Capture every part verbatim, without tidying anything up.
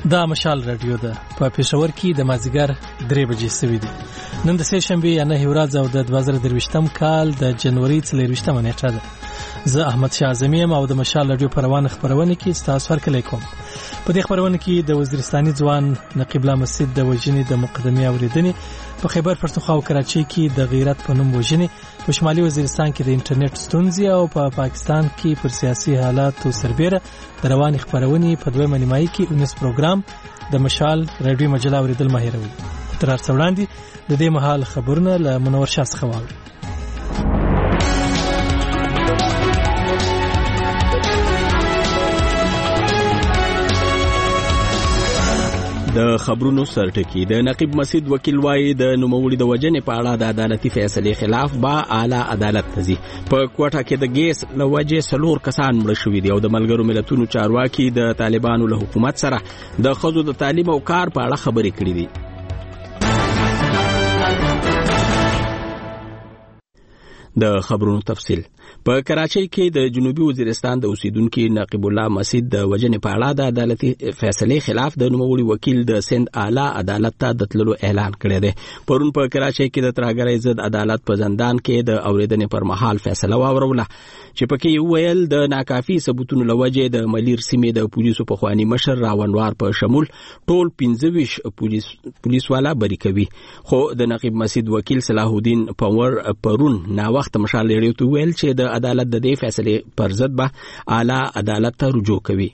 دا مشال رادیو ده په پېښور کې د مازیګر درې بجې سوي دي. نن د سه شنبه یا نه ورځ او د دوه زره درویشتم کال د جنوري څلرویشتمه نیټه ده. زه احمد شاه اعظمي یم او د مشال رادیو په روانه خبرونه کې ستاسو هرکلی کوم. په دې خبرونه کې د وزیرستاني ځوان نقیب الله مسجد د وژنې د مقدمې اوریدنې، په خیبر پښتونخوا او کراچۍ کې د غیرت په نوم وژنې، په شمالي وزیرستان کې د انټرنیټ ستونزې او په پا پاکستان کې پر سیاسي حالاتو سربېره د روانې خبرونې په دویمه نیمایي کې اونیس پروګرام د مشال رادیو مجله اوریدل مه هېروئ. تر هر څه وړاندې د دې مهال خبرونه له منور شاه څخه واورئ. د خبرونو سرټکی د نقیب مسجد وکیل وایي د نوموړي د وجنې په اړه د عدالتي فیصلې خلاف با اعلی عدالت ته ځي. په کوټه کې د ګیس له وجې څلور کسان مړه شوي دي او د ملګرو ملتونو چارواکي د طالبانو له حکومت سره د ښځو د تعلیم او کار په اړه خبرې کړې دي. د خبرونو تفصیل. په کراچۍ کې د جنوبي وزیرستان د اوسیدونکو نقیب الله مسجد د وجنې په اړه د عدالتي فیصلې خلاف د نوموړي وکیل د سند اعلی عدالت ته د تللو اعلان کړی دی. پرون په کراچۍ کې د ترهګرۍ ضد عدالت په زندان کې د اوریدنې پر مهال فیصله واوروله چې پکې ویل د ناکافي ثبوتونو لوجې د ملیر سیمې د پولیسو پخوانی مشر راونوار په شمول ټول پنځه ویشت پولیس پولیس والا بری کوي. خو د نقیب مسجد وکیل صلاح الدین پور پرون نا وخت مشال لري تو ویل چې د عدالت د دې فیصلې پر ضد به اعلی عدالت ته رجوع کوي.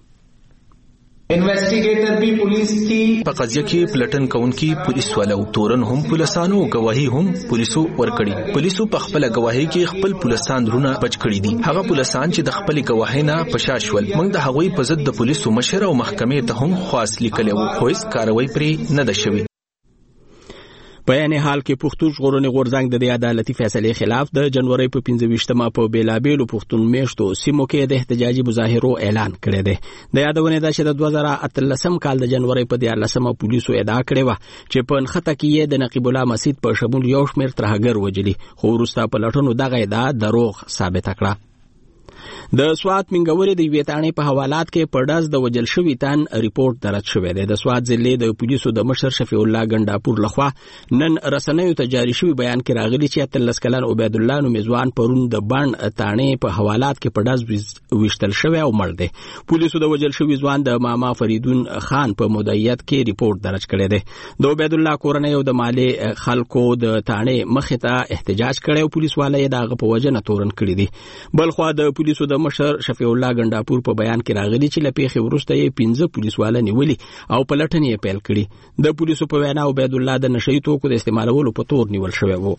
انویسټیګیټر بي پولیس کی په قضیه کې پلټن کونکي پولیس والو تورن هم پولیسانو گواهی هم پولیسو ورکړي. پولیسو په خپل گواهی کې خپل پولیسان درونه بچ کړي دي. هغه پولیسان چې د خپل گواهی نه پشاشول موږ د هغوی په ضد د پولیسو مشر او محکمې ته هم خواست لیکلو خو هیڅ کاروایی پرې نه ده شوې. په یعنی حال کې پښتون ژغورنې غورځنګ د دې عدالتي فیصلې خلاف د جنوري په پنځه ویشتمه په بیلابېلو پښتون میشتو سیمو کې د احتجاجي مظاهرو اعلان کړی دی. د یادونه ده چې د دوه زره اتلسم کال د جنوري په دیارلسمه پولیسو ادعا کړې وه چې په نښته کې یې د نقیب الله مسجد په شمول یو شمېر ترهګر وجلي، خو وروسته په لټونو دغه ادعا دروغ ثابته کړه. د سوات منګورې د یوې تاڼې په حوالات کې په ډز د وجل شوي تن ریپورت درج شوی دی. د سوات ضلع د پولیسو د مشر شفیع الله ګنډاپور لخوا نن رسنیو ته جاري شوی بیان کې راغلی چې اتلس کلن عبید الله نومځوان پرون د بند تاڼې په حوالات کې په ډز وشتل شوی او مړ دی. پولیسو د وجل شوی ځوان د ماما فریدون خان په مدعیت کې ریپورت درج کړی دی. د عبید الله کورنۍ او د مالی خلکو د تاڼې مخې ته احتجاج کړی او پولیس والا یې دغه په وجنه تورن کړی دی. بل خو د پولیسو د مشر شفیع الله ګنډاپور په بیان کې راغلی چې لپیخي ورسته یې پنځه پولیس والا نیولي او په لټنې یې پیل کړي. د پولیسو په وینا عبید الله د نشئی توکو د استعمالولو په تور نیول شوی وو.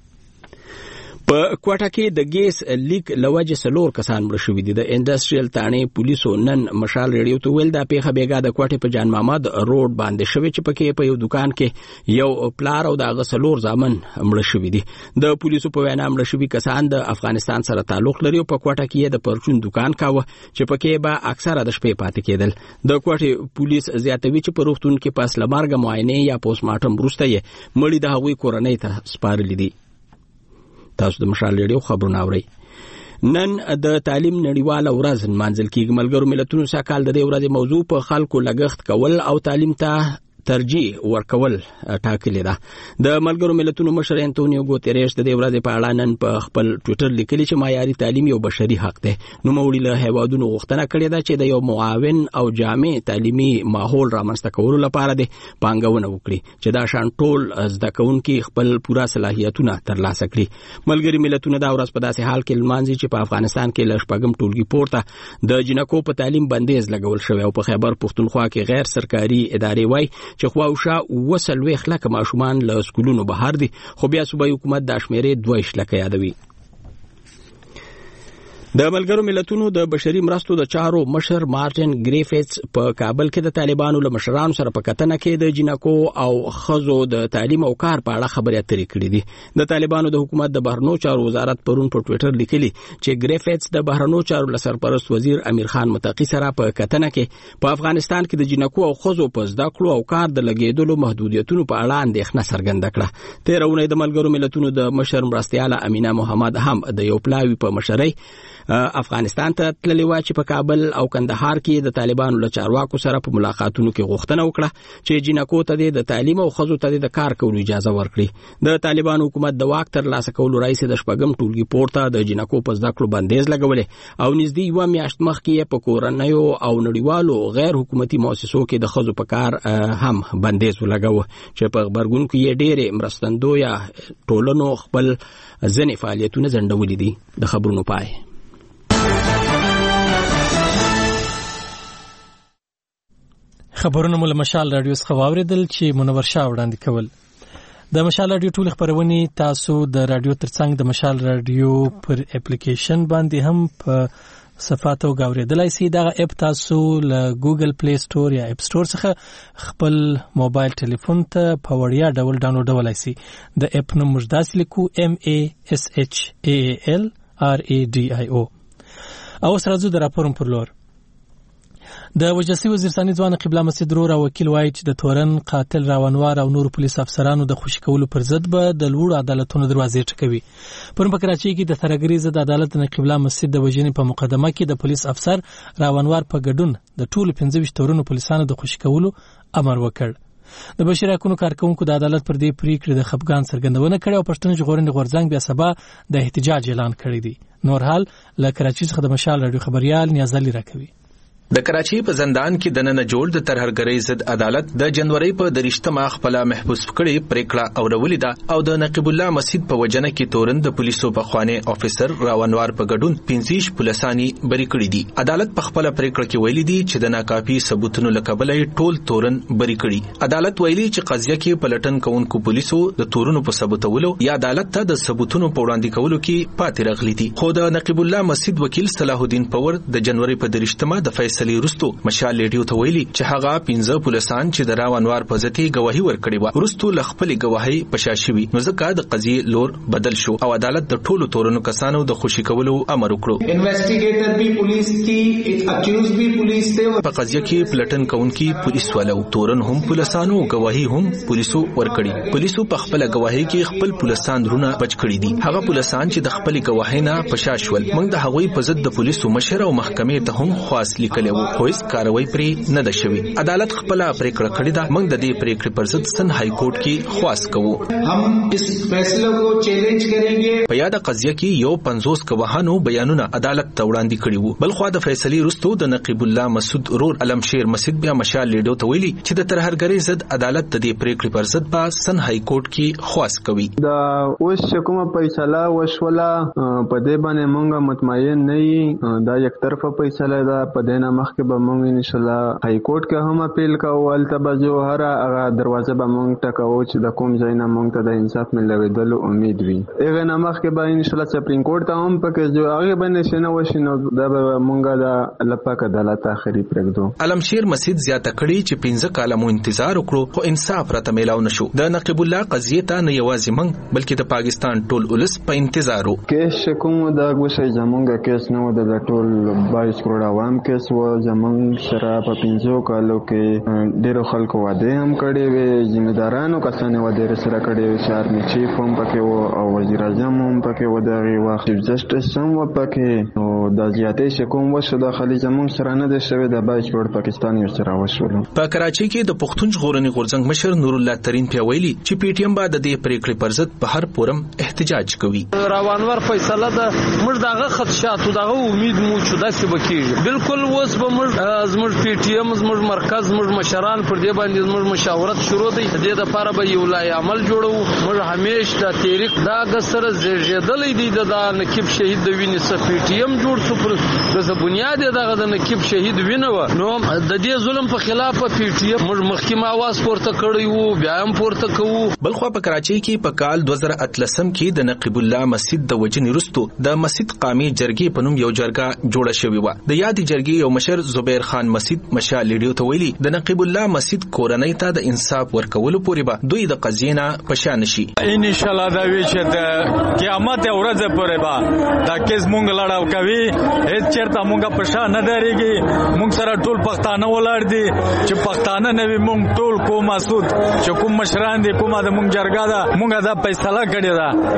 په کوټه کې د ګیس لیک لوجه څلور کسان مړه شوي دي. د انډستریال تاڼې پولیسو نن مشال ریډیو ته ویل دا پیښه بیګا د کوټې په جان محمد روډ باندې شوې چې پکې په یو دکان کې یو پلار او دغه څلور زامن مړه شوي دي. د پولیسو په وینا مړه شوي کسان د افغانستان سره تعلق لري او په کوټه کې د پرچون دکان کاوه چې پکې به اکثره د شپې پاتې کېدل. د کوټې پولیس زیاتوي چې په روغتون کې پاس لمارګه معاینه یا پوسټ مارټم وروسته یې مړي د هغوی کورنۍ ته سپارلي دي. تاسو د مشال ریډیو خبرونه اورئ. نن د تعلیم نړیواله ورځ نمانځل کېږي. ملګرو ملتونو سږ کال د دې ورځې موضوع په خلکو لګښت کول او تعلیم ته ترجیح ورکول ټاکلې ده. د ملګرو ملتونو مشر انټونیو ګوتریش د دې ورځې په اړه نن په خپل ټویټر لیکلي چې معیاري تعلیم یو بشري حق دی. نوموړي له هیوادونو غوښتنه کړې ده چې د یو معاون او جامع تعلیمي ماحول رامنځته کولو لپاره د پانګونه وکړي چې دا شان ټول زده کوونکي خپل پوره صلاحیتونه ترلاسه کړي. ملګري ملتونه دا ورځ په داسې حال کې لمانځي چې په افغانستان کې له شپږم ټولګي پورته د جنکو په تعلیم بندیز لګول شوی او په خیبر پښتونخوا کې غیر سرکاري ادارې وایي چې خواوشا وسلويخ لکه ماشومان له سکولونو بهر دي، خو بیا صوبایي حکومت د شمیرې دوه لکه یادوي. د ملګرو ملتونو د بشري مرستو د چارو مشر مارټن ګریفټس په کابل کې د طالبانو له مشرانو سره په کتنه کې د جنکو او خزو د تعلیم او کار په اړه خبرې اترې کړې دي. د طالبانو د حکومت د بهرنیو چارو وزارت پرون په ټویټر لیکلي چې ګریفټس د بهرنیو چارو له سرپرست وزیر امیر خان متقی سره په کتنه کې په افغانستان کې د جنکو او خزو په زده کړو او کار د لګیدلو محدودیتونو په اړه اندېښنه څرګنده کړه. تیر اونۍ د ملګرو ملتونو د مشر مرستیاله امینه محمد هم د یو پلاوی په مشرۍ افغانستان ته تللی و چې په کابل او کندهار کې د طالبانو له چارواکو سره په ملاقاتونو کې غوښتنه وکړه چې جنکو ته د تعلیم او خزو ته د کار کولو اجازه ورکړي. د طالبانو حکومت د واک تر لاسه کولو راځي د شپږم ټولګي پورته د جنکو په زده کړو بندیز لګولې او نږدې یو میاشت مخکې په کورنیو او نړیوالو غیر حکومتي مؤسسو کې د خزو په کار هم بندیز ولګاوه چې په خبرګون کې ډېرې مرستندویه ټولنو خپل ځینې فعالیتونه ځنډولي دي. د خبرونو پای. خبرونه مو له مشال رادیو څخه واوریدل چې منور شاه وړاندې کول. د مشال رادیو ټول خبرونه تاسو د رادیو ترڅنګ د مشال رادیو پر اپلیکیشن باندې هم په صفات او غوړېدلای شي. دا اپ تاسو له ګوګل پلی سٹور یا اپ سٹور څخه خپل موبایل ټلیفون ته په وړیا ډول ډاونلوډولای شي. د اپ نوم مجداس لیکو ام ای اس اچ ای ال ار ای ډي آی او. او سره زو د راپورم پر لور د وجسي وزیرستاني ځوان قبله مسجد رور وکیل وایي چې د تورن قاتل راونوار او نور پولیس افسرانو د خوشی کولو پر ضد به د لوړ عدالتونو دروازې ټکوي. پرون په کراچۍ کې د ترګری ضد عدالت د قبله مسجد د وژنې په مقدمه کې د پولیس افسر راونوار په ګډون د ټولو پنځه ویشت تورنو پولیسانو د خوشی کولو امر وکړ. د بشري حقوقو کارکونکو د عدالت پر دې پریکړې د خپګان څرګندونه کړې او پښتون ژغورنې غورځنګ بیا سبا د احتجاج اعلان کړی دی. نور حال له کراچۍ څخه د مشال رادیو خبريال نیازلی راکوي. د کراچۍ په زندان کې د نن جوړ د ترهرګرۍ ضد عدالت د جنوري په درشتمه خپل محبوس کړي پریکړه اورولې ده او د نقیب الله مسجد په وجنه کې تورن د پولیسو په خوانه افیسر راونوار په ګډون پنځه پولیسانی بری کړي دي. عدالت په خپل پریکړه کې ویلي دي چې د ناکافي ثبوتونو لکبلې ټول تورن بری کړي. عدالت ویلي چې قضیه کې پلټن کوونکو پولیسو د تورونو په ثبوتولو یا عدالت ته د ثبوتونو په وړاندې کولو کې پاتې راغلي دي. خو د نقیب الله مسجد وکیل صلاح الدین پور د جنوري په درشتمه د فیصله رستو مشال لیډیو ته ویلي چې هغه پنځه پولیسان چې د راونوار په ځتی گواهی ورکړي و ورستو لخپل گواهی پشاشوي نو ځکه د قضیه لور بدل شو او عدالت د ټولو تورنو کسانو د خوشی کولو امر وکړو. انویسټیګیټر بھی پولیس کی اکیوز بھی پولیس ته په قضیه کې پلټن کونکي پولیس والو تورن هم پولیسانو گواهی هم پولیسو ورکړي. پولیسو په خپل گواهی کې خپل پولیسان درونه بچ کړي دي. هغه پولیسان چې د خپل گواهی نه پشاشول موږ د هغوی په ضد د پولیسو مشر او محکمې ته هم خواص لیکلو خو کاروي پرې نه ده شوی. عدالت خپل پریکړه کړې ده. موږ د دې پریکړې پر ضد سن های کورټ کې خواص کوو. هم اس فیصله کو چیلنج کریں گے. په یاد قضیه کې یو پنځوس گواهانو بیانونه عدالت ته وړاندې کړي وو. بل خو د فیصلې رستو د نقیب الله مسعود رور علمشیر مسجد بیا مشال لیډو ته ویلي چې د ترهرګرۍ ضد عدالت د دې پریکړې پر ضد په سن های کورټ کې خواص کوي. دا اوس کومه فیصله وشوله په دې باندې موږ مطمئن نه یو. دا یک طرفه فیصله ده. په دې نه مخکې به موږ ان شاء الله های کورټ کې هم اپیل کوو. البته جوهر هغه دروازه به موږ ټکاو چې د کوم ځای نه موږ ته د انصاف ملويدلو امید وي. هغه نه مخکې به ان شاء الله سپریم کورټ ته هم پکې جو هغه باندې شنه وشینو دا به موږ د لپاک عدالت اخري پرېږدو. علمشیر مسجد زیاته کړي چې پنځه کاله مو انتظار وکړو خو انصاف راته میلاو نشو. د نقیب الله قضیه ته نه یوازې موږ بلکې د پاکستان ټول ولس په انتظار وو. کیس کوم دا غوښه زمونږ کیس نه و د ټول بایس کروڑ عوام کیس و. زمونږ سره په پنځو کالو کې ډیرو خلکو واده هم کړي وي. ځمېدارانو کسانو واده سره کړي وي. چارمي چیف هم پکې و او وزیر اعظم هم پکې و. دغه وخت چیف جسټس هم و پکې او د زیاتې شکوم وشو د خلیج زمونږ سره نه ده شوی. د بایس کروڑ پاکستاني سره وشول. په کراچۍ کې د پښتون ژغورنې غورځنګ مشر نور الله ترين پیویلی چې پی ټی ایم بعد د پریکړې پر ضد په هر فورم احتجاج کوي. راونور فیصله ده موږ دغه خدشات او دغه امید مو چې داسې بکیږي. بالکل اوس به موږ زموږ پی ټی ایم زموږ مرکز زموږ مشران پر دې باندې زموږ مشاورت شروع دي. د دې لپاره به یو لای عمل جوړو. موږ همیشه د تاریخ دا غسر زیږیدلې دي د نقیب شهید د وینې څخه پی ټی ایم جوړ شو. پر د بنیاد دغه د نقیب شهید وینه و نو د دې ظلم په خلاف پی ټی ایم موږ مخکې आवाज پورته کړی وو بیا هم پورته کوو. بل خو په کراچۍ کې په کال دوه زره اتلسم کې د نقیب الله مسجد د وجنې رستو د مسجد قامي جرګې په نوم یو جرګه جوړه شوې و. د یاد جرګې یو مشر زبیر خان مسجد مشال لیډیو ته ویلي د نقیب الله مسجد کورنۍ ته د انصاف ورکولو پورې به دوی د قضیې نه پشان شي. ان شاء الله دا وی چې د قیامت ورځ پورې به دا کیس مونږ لړاو کوي. هیڅ چیرته مونږه پشان نه درېږي. مونږ سره ټول پښتانه ولاړ دي چې پښتانه نه وي. مونږ ټول کوم مسعود چې کوم مشران دي کومه د مونږ جرګه ده مونږه دا فیصله کړې ده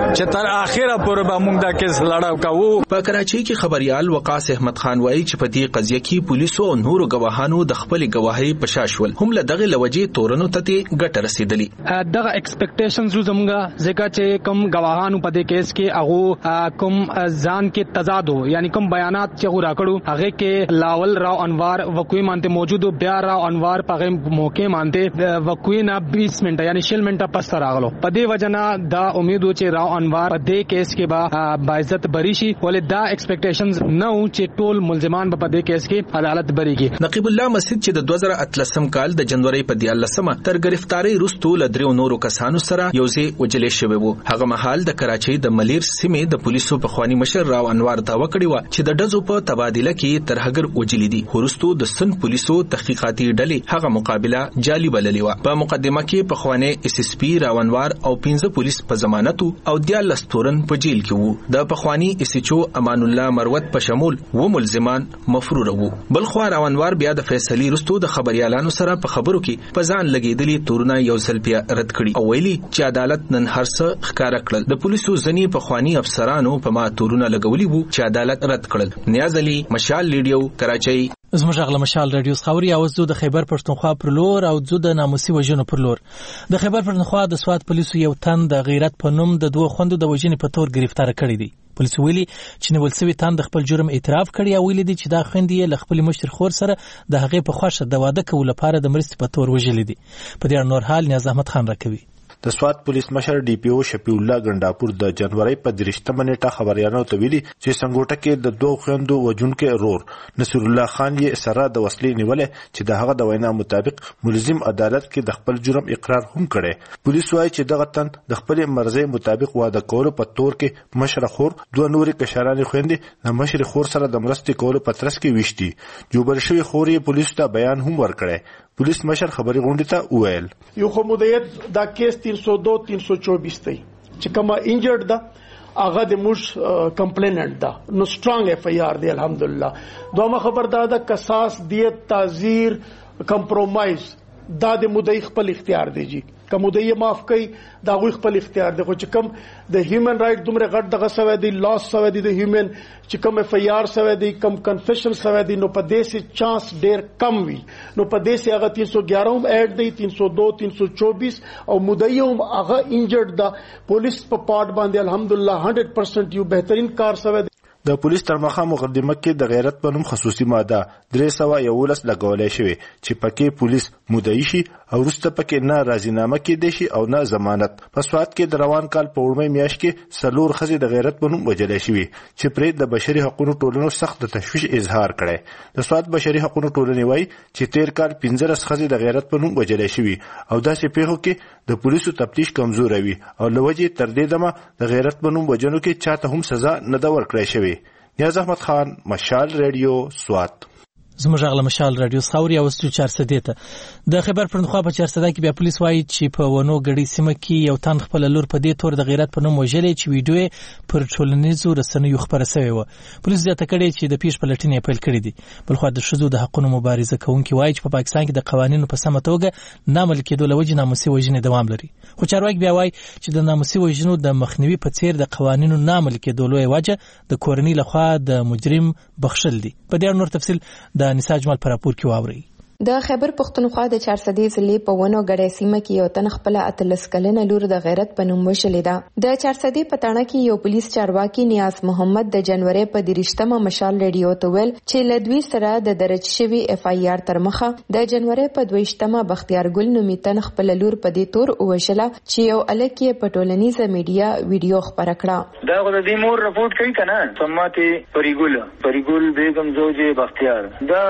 چې تر اخره پورې به موږ دا کیس لړاو کوو. په کراچۍ کې خبريال وقاص احمد خان وایي چې په دې قضیه کې پولیسو او نورو گواهانو د خپل گواهی په شاشول هم له دغه لوجې تورنو ته ګټه رسیدلې. دغه ایکسپیکټیشنز زموږه ځکه چې کوم گواهانو په دې کیس کې هغه کوم ځان کې تضاد یعنی کوم بیانات چې راکړو هغه کې لاول راو انوار وقوی مانته موجود بیا راو انوار په موقع مانته وقوی نه بیس منټه یعنی شل منټه پس راغلو. په دې وجنا دا امید و چې راو انوار په دې کیس کې با باعزت بری شي ولې دا ایکسپیکټیشنز نو چې ټول ملزمان په دې کیس کې عدالت بری کی. نقیب الله مسجد چې د دوه زره اتلسم کال د جنوري په دیارلسمه تر گرفتاری وروسته ل درو نورو کسانو سره یوځای وجلې شوی وو. هغه مهال د کراچۍ د ملیر سیمې د پولیسو په خواني مشر راو انوار داوا کړی و چې د ډزو په تبادله کې ترهګر وجلې دي. ورستو د سن پولیسو تحقیقاتي ډلې هغه مقابله جالي بللې و. په مقدمه کې په خواني اس اس پی راو انوار او پنځه پولیس په ضمانت او دیارلس تورن په جیل کې وو. د پخوانی اس ایچ او امان الله مروت په شمول و ملزمان مفرور وو. بل خو راو انوار بیا د فیصلي رستو د خبريالانو سره په خبرو کې په ځان لګیدلې تورونه یو ځل بیا رد کړي او ویلي چې عدالت نن هرڅه ښکارا کړل. د پولیسو ځنی په خواني افسرانو په ما تورونه لګولي وو چې عدالت رد کړل. نیاز علي، مشال ریډیو، کراچۍ. زموږ غلا مشال رادیو خبري او زو د خیبر پښتونخوا پر لور او زو د ناموسي وژنو پر لور. د خیبر پښتونخوا د سواد پولیسو یو تن د غیرت په نوم د دوه خوندو د وژنې په تور گرفتار کړی دی. پولیس ویلي چې نیول شوی تن د خپل جرم اعتراف کړی او ویلي دي چې دا خوندې له خپل مشر خور سره د هغې په خوښه د واده کولو لپاره د مرستې په تور وژلې دي. په دې اړه نور حال نیاز احمد خان راکوي. د سواد پولیس مشر ډي پی او شفیع الله ګنداپور د جنوري په درشتمه نیټه خبريالانو ته ویلي چې سنگوټه کې د دوه خويندو وجونکو رور نصر الله خان یې سره د وسلې نیولې چې د هغه د وینا مطابق ملزم عدالت کې د خپل جرم اقرار هم کړي. پولیس وايي چې دغه تن د خپل مرزي مطابق واده کولو په تور کې مشر خور دوه نورې کشرانې خويندې د مشر خور سره د مرستې کولو په ترڅ کې وشتي. جوبر شوی خور یې پولیس ته بیان هم ورکړي. پولیس مشر خبري غونډه ته وویل یو خو مدیت دا کیس تین سو دو تین سو چوبیس دی چې کومه انجرډ ده هغه د موږ کمپلیننټ ده نو سټرانګ اف ای آر دی الحمدلله. دومره خبر ده د قصاص دیت تعزیر کمپرومایز دا د مدعی خپل اختیار دی. جی کوم مدعی معاف کوي دا غوي خپل اختیار دی. خو چې کوم د هیومن رائټ دومره غټ دغه سوي دی لاس سوي دی د هیومن چې کوم اف ای آر سوي دی کوم کنفیشن سوي دی نو په دې سي چانس ډیر کم وي. نو په دې سي هغه تین سو ګیارہ هم اډ دی تین سو دو تین سو چوبیس او مدعی هم هغه انجرډ دا پولیس په پارت باندې الحمدلله هنډریډ پرسنټ یو بهترین کار سوي. د پولیس تر مخه مقدمه کې د غیرت په نوم خصوصي ماده درې سوه یولس لګولای شوی چې پکې پولیس مدعی شي او وروسته پکې نه راضینامه کېدی شي او نه ضمانت. په سواد کې د روان کال په وړمې میاشت کې څلور ښځې د غیرت په نوم وژلای شوي چې پرې د بشري حقوقو ټولنو سخت د تشویش اظهار کړی. د سواد بشري حقوقو ټولنې وایي چې تیر کال پنځلس ښځې د غیرت په نوم وژلای شوي او داسې پیښو کې د پولیسو تفتیش کمزوری وي او له وجې تر دې دمه د غیرت په نوم وژنو کې چاته هم سزا نه ده ورکړی شوې. نیاز احمد خان، مشال ریډیو، سوات. زموږ غلا مشال رادیو خاوري او ستو چارسده ته د خبر پرنخوا په چارسده کې بیا پولیس وایي چې په ونو غړي سیمه کې یو تن خپل لور په دې تور د غیرت په نوم وژلې چې ویډیو پر ټولنیزو رسنیو خبره شوې و. پولیس زیاته کړي چې د پیښ په لټنې پیل کړی دي. بل خو د شذو د حقوقو مبارزه کوونکي وایي چې په پاکستان کې د قوانینو په سمه توګه نامل کېدو لوجه ناموسي وژنې دوام لري. خو چارواکي بیا وایي چې د ناموسي وژنو د مخنیوي په څیر د قوانینو نامل کېدو لوی وجه د کورنۍ لخوا د مجرم بخښل دي. په دې نور تفصیل د نساج مال پر پور کې واوري. د خیبر پښتونخوا د چارسدې ضلع په ونو غړې سیمه کې یو تن خپل اتلس کلنه لور د غیرت په نوم وشلې ده. د چارسدې په تاڼه کې یو پولیس چارواکي نیاز محمد د جنوري په درشتمه مشال ریډیو ته ویل چې لدوی سره د درج شوی اف ای آر تر مخه د جنوري په دویشتمه بختیار ګل نومي تن خپل لور په دې تور وشله چې یو الک یې په ټولنیزه میډیا ویډیو خبره کړه. دا غو د دې مور رپورت کوي کنه سماته پریګل پریګل بیگم زوجي بختیار دا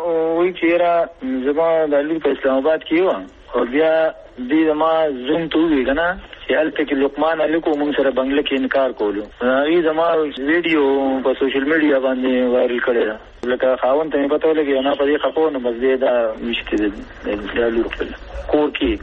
وی چیرې زما د لور په اسلام آباد کې و او بیا دې ما زوم ته وی کنه چې الته کې لقمان الکو موږ سره بنگله کې انکار کولو. هغه زما ویډیو په سوشل میډیا باندې وایرل کړی لکه خاوند ته پته ولګي نه په دې خپو نه بس دې دا مشکل دی د لور په کور کې.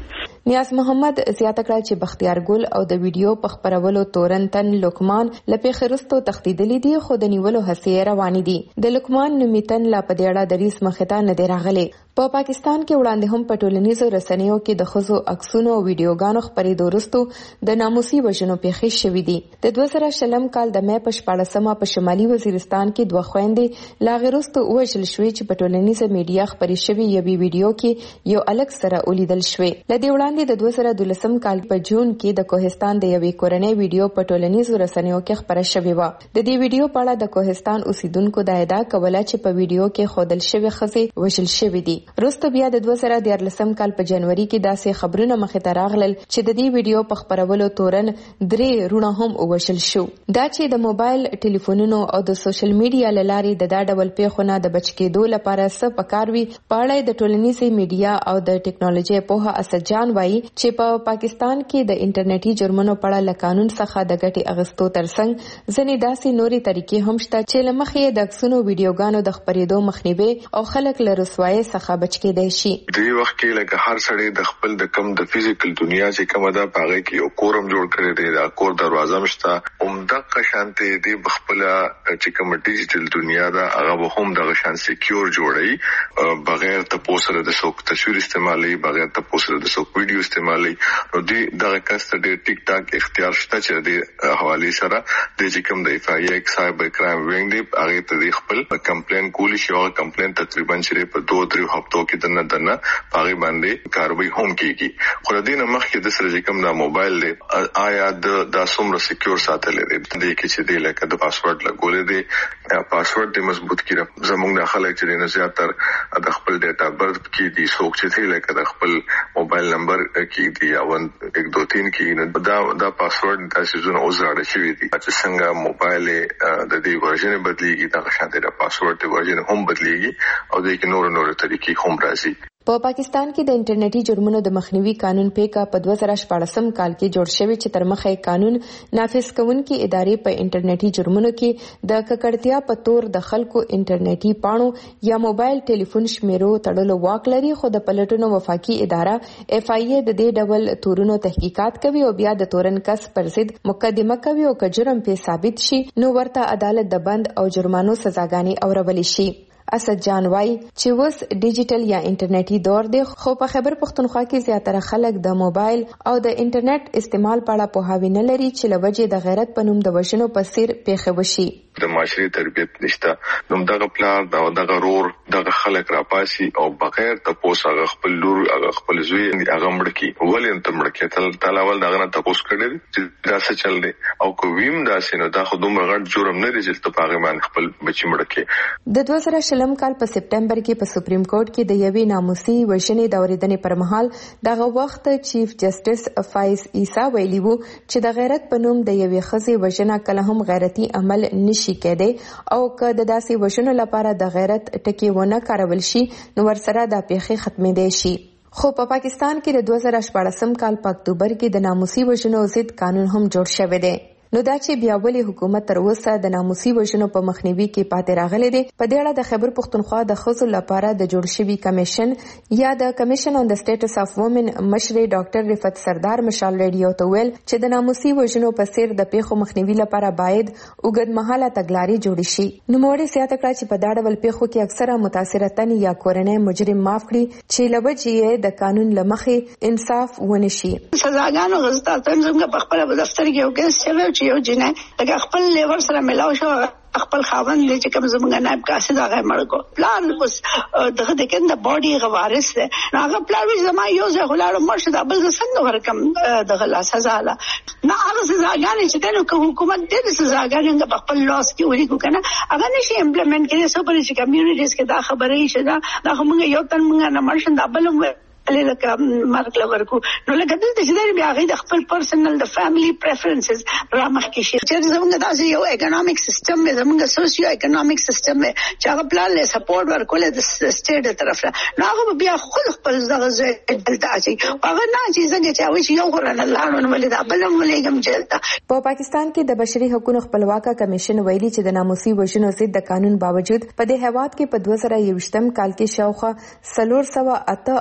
نیاز محمد زیاته کړه چې بختیار ګل او د ویډیو په خپرولو تورن تن لوکمان لپاره خرستو تختیدلی دي خو د نیولو هڅې روانې دي د لوکمان نومیتن لا په دیړه دریس مخته نه دی راغلی په پا پاکستان کې وړاندې هم په ټولنیزو رسنیو کې د ښځو عکسونو او ویډیوګانو خپرېدو وروسته د ناموسي وژنو پیښې شوې دي د دوه زره شلم کال د مې په شپاړسمه په شمالي وزیرستان کې دوه خويندې لا غیر وروسته وژل شوې چې په ټولنیزه میډیا خپرې شوې یوې ویډیو کې یو الګ سره ولیدل شوې لدې وړاندې د دوه زره دولسم کال په جون کې د کوهستان د یوې کورنۍ ویډیو په ټولنیزو رسنیو کې خپره شوې و د دې ویډیو په اړه د کوهستان اوسیدونکو د ادعا کوله چې په ویډیو کې خودل شوې ښځې وژل شوې دي وروسته بیا د دوه زره دیارلسم کال په جنوري کې داسې خبرونه مخې ته راغلل چې د دې ویډیو په خپرولو تورن درې رونه هم ووژل شو دا چې د موبایل ټلیفونونو او د سوشل میډیا له لارې د دا ډول پیښو نه د بچ کېدو لپاره څه پکار وي په اړه د ټولنیزې میډیا او د ټیکنالوژي پوهه اسد جان وایي چې په پا پاکستان کې د انټرنیټي جرمونو په اړه له قانون څخه د ګټې اخیستو ترڅنګ ځینې داسې نورې طریقې هم شته چې له مخې د عکسونو ویډیوګانو د خپرېدو مخنیوي او خلک له رسوایۍ څخه بچ کېدای شي دې وخت کې لکه هر سړی د خپل د کم د فزیکل دنیا چې کومه ده پاغه کې یو کورم جوړ کړی دی دا کور دروازه مشته عمدہ شانته دی بخپل چې کوم ډیجیټل دنیا ده هغه هم د شان سکیور جوړي بغیر ته پوسره د څوک تصویر استعمالي بغیر ته پوسره د څوک ویډیو استعمالي نو دی دغه کاست د ټیک ټاک اختیار شته چې د حواله سره د چې کوم د اف آی اکس سایبر کرائم وینګ دی هغه ته خپل کمپلین کولی شي او کمپلین تقریبا چې په دوه درې هفتو کې دنه دنه پاغي باندې کاروي هم کیږي خو د دې مخکې د سره کوم د موبایل دی آیا د د څومره سکیور ساتل دي د کې چې دی لکه د پاسورډ لګولې دي پاسورډ دې مضبوط کړه زموږ د خلک چې نه زیاتر د خپل ډیټا برث کې دي څوک چې دی لکه د خپل موبایل نمبر کې دی او یک دو تین کې دا د پاسورډ تاسو زونه اوسره شوی دي چې څنګه موبایل د دې ورژن بدلیږي دا شانته د پاسورډ د ورژن هم بدلیږي او د کې نور نور طریقې هم راځي په پاکستان کې د انټرنیټي جرمونو د مخنیوي قانون پیکا په دوه زره شپاړسم کال کې جوړ شوی چې تر مخه قانون نافذ کوونکي ادارې په انټرنیټي جرمونو کې د ککړتیا په تور د خلکو انټرنیټي پاڼو یا موبایل ټلیفون شمیرو تړلو واک لري خو د پلټنو وفاقي اداره اف آی ای د دې ډول تورونو تحقیقات کوي او بیا د تورن کس پر ضد مقدمه کوي او که جرم په ثابت شي نو ورته عدالت د بند او جرمانو سزاګانې اورول شي اسد جان وای چې وس ډیجیټل یا انټرنیټي دور دی خو په خیبر پختونخوا کې زیاتره خلک د موبایل او د انټرنیټ استعمال په اړه پوهاوی نه لري چې لوجه د غیرت په نوم د وشنو په سیر پیښه وشي د معاشري تربیت نشته نو دغه پلان دا دغه رور دغه خلک راپاسي او بغیر ته پوسه خپل لور هغه خپل زوی هغه مړکی ولې ته مړکی تل تلاول دغه نه تاسو کړی چې دا څه چل دی او کوم دا سينو دا خو دومره غټ جرم نه دی چې ته پاغه مان خپل بچی مړکی د دوه زره شلم کال په سپټمبر کې په سپریم کورټ کې د یوې ناموسي وژنې د اوریدنې پر مهال دغه وخت چیف جسټس فایز عیسی ویلي وو چې د غیرت په نوم د یوې ښځې وژنه کله هم غیرتي عمل نشي کېدی او که د داسې وژنو لپاره د غیرت ټکی ونه کارول شي نو ورسره د پیښې ختمېدای شي خو په پاکستان کې د دوه زره شپاړسم کال په اکتوبر کې د ناموسي وژنو ضد قانون هم جوړ شوی دی نو دا چې بیا ولې حکومت تر اوسه د ناموسي وژنو په مخنیوي کې پاتې راغلی دی په دې اړه د خیبر پختونخوا د ښځو لپاره د جوړ شوي کمیشن یا د کمیشن آن د سټیټس اف وومن مشر ډاکټر رفعت سردار مشال ریډیو ته ویل چې د ناموسي وژنو په څیر د پیښو مخنیوي لپاره باید اوږدمهاله تګلارې جوړې شي نوموړي زیاته کړه چې په دا ډول پیښو کې اکثره متاثره تن یا کورنۍ مجرم معاف کړي چې له وجې د قانون له مخې انصاف ونه شي سزاګانو غزتا تنظیم په خپل دفتر کې یو کیس چلو یو جنای لکه خپل لیور سره ملاو شو خپل خاوند دې چې کوم زمونږ نائب قاصد هغه مړ کو پلان اوس دغه د کنده باډي غوارث ده هغه پلان چې زما یو ځای غلاړو مرشد ابل څنګه ورکم دغه لا سزا لا نه هغه سزاګانې چې دنه حکومت دې سزاګانې په خپل لاس کې ولي کو کنه هغه نشي امپلیمنٹ کړي سو پر چې کمیونټیز کې دا خبره یې شته دا موږ یو تن موږ نه مرشد ابل لکه مرګ لورکو نو لکه دلته چې دا بیا غي د خپل پرسنل د فیملی پریفرنسز را مخکې شي چې زموږ داسې یو اکونومیک سیستم دی زموږ سوسیو اکونومیک سیستم دی چې هغه پلان له سپورټ ورکول د سټیټ طرف نه هغه بیا خپل خپل ځای دلته اچي هغه نه چې څنګه چې اوس یو قران الله نو ولې دا بل ولېګم چې په پاکستان کې د بشري حقوقو خپلواکه کمیشن ویلي چې د ناموسي وژنو ضد د قانون باوجود په دې هیواد کې په دوه زره یوویشتم کال کې شاوخوا څلور سوه اته اویا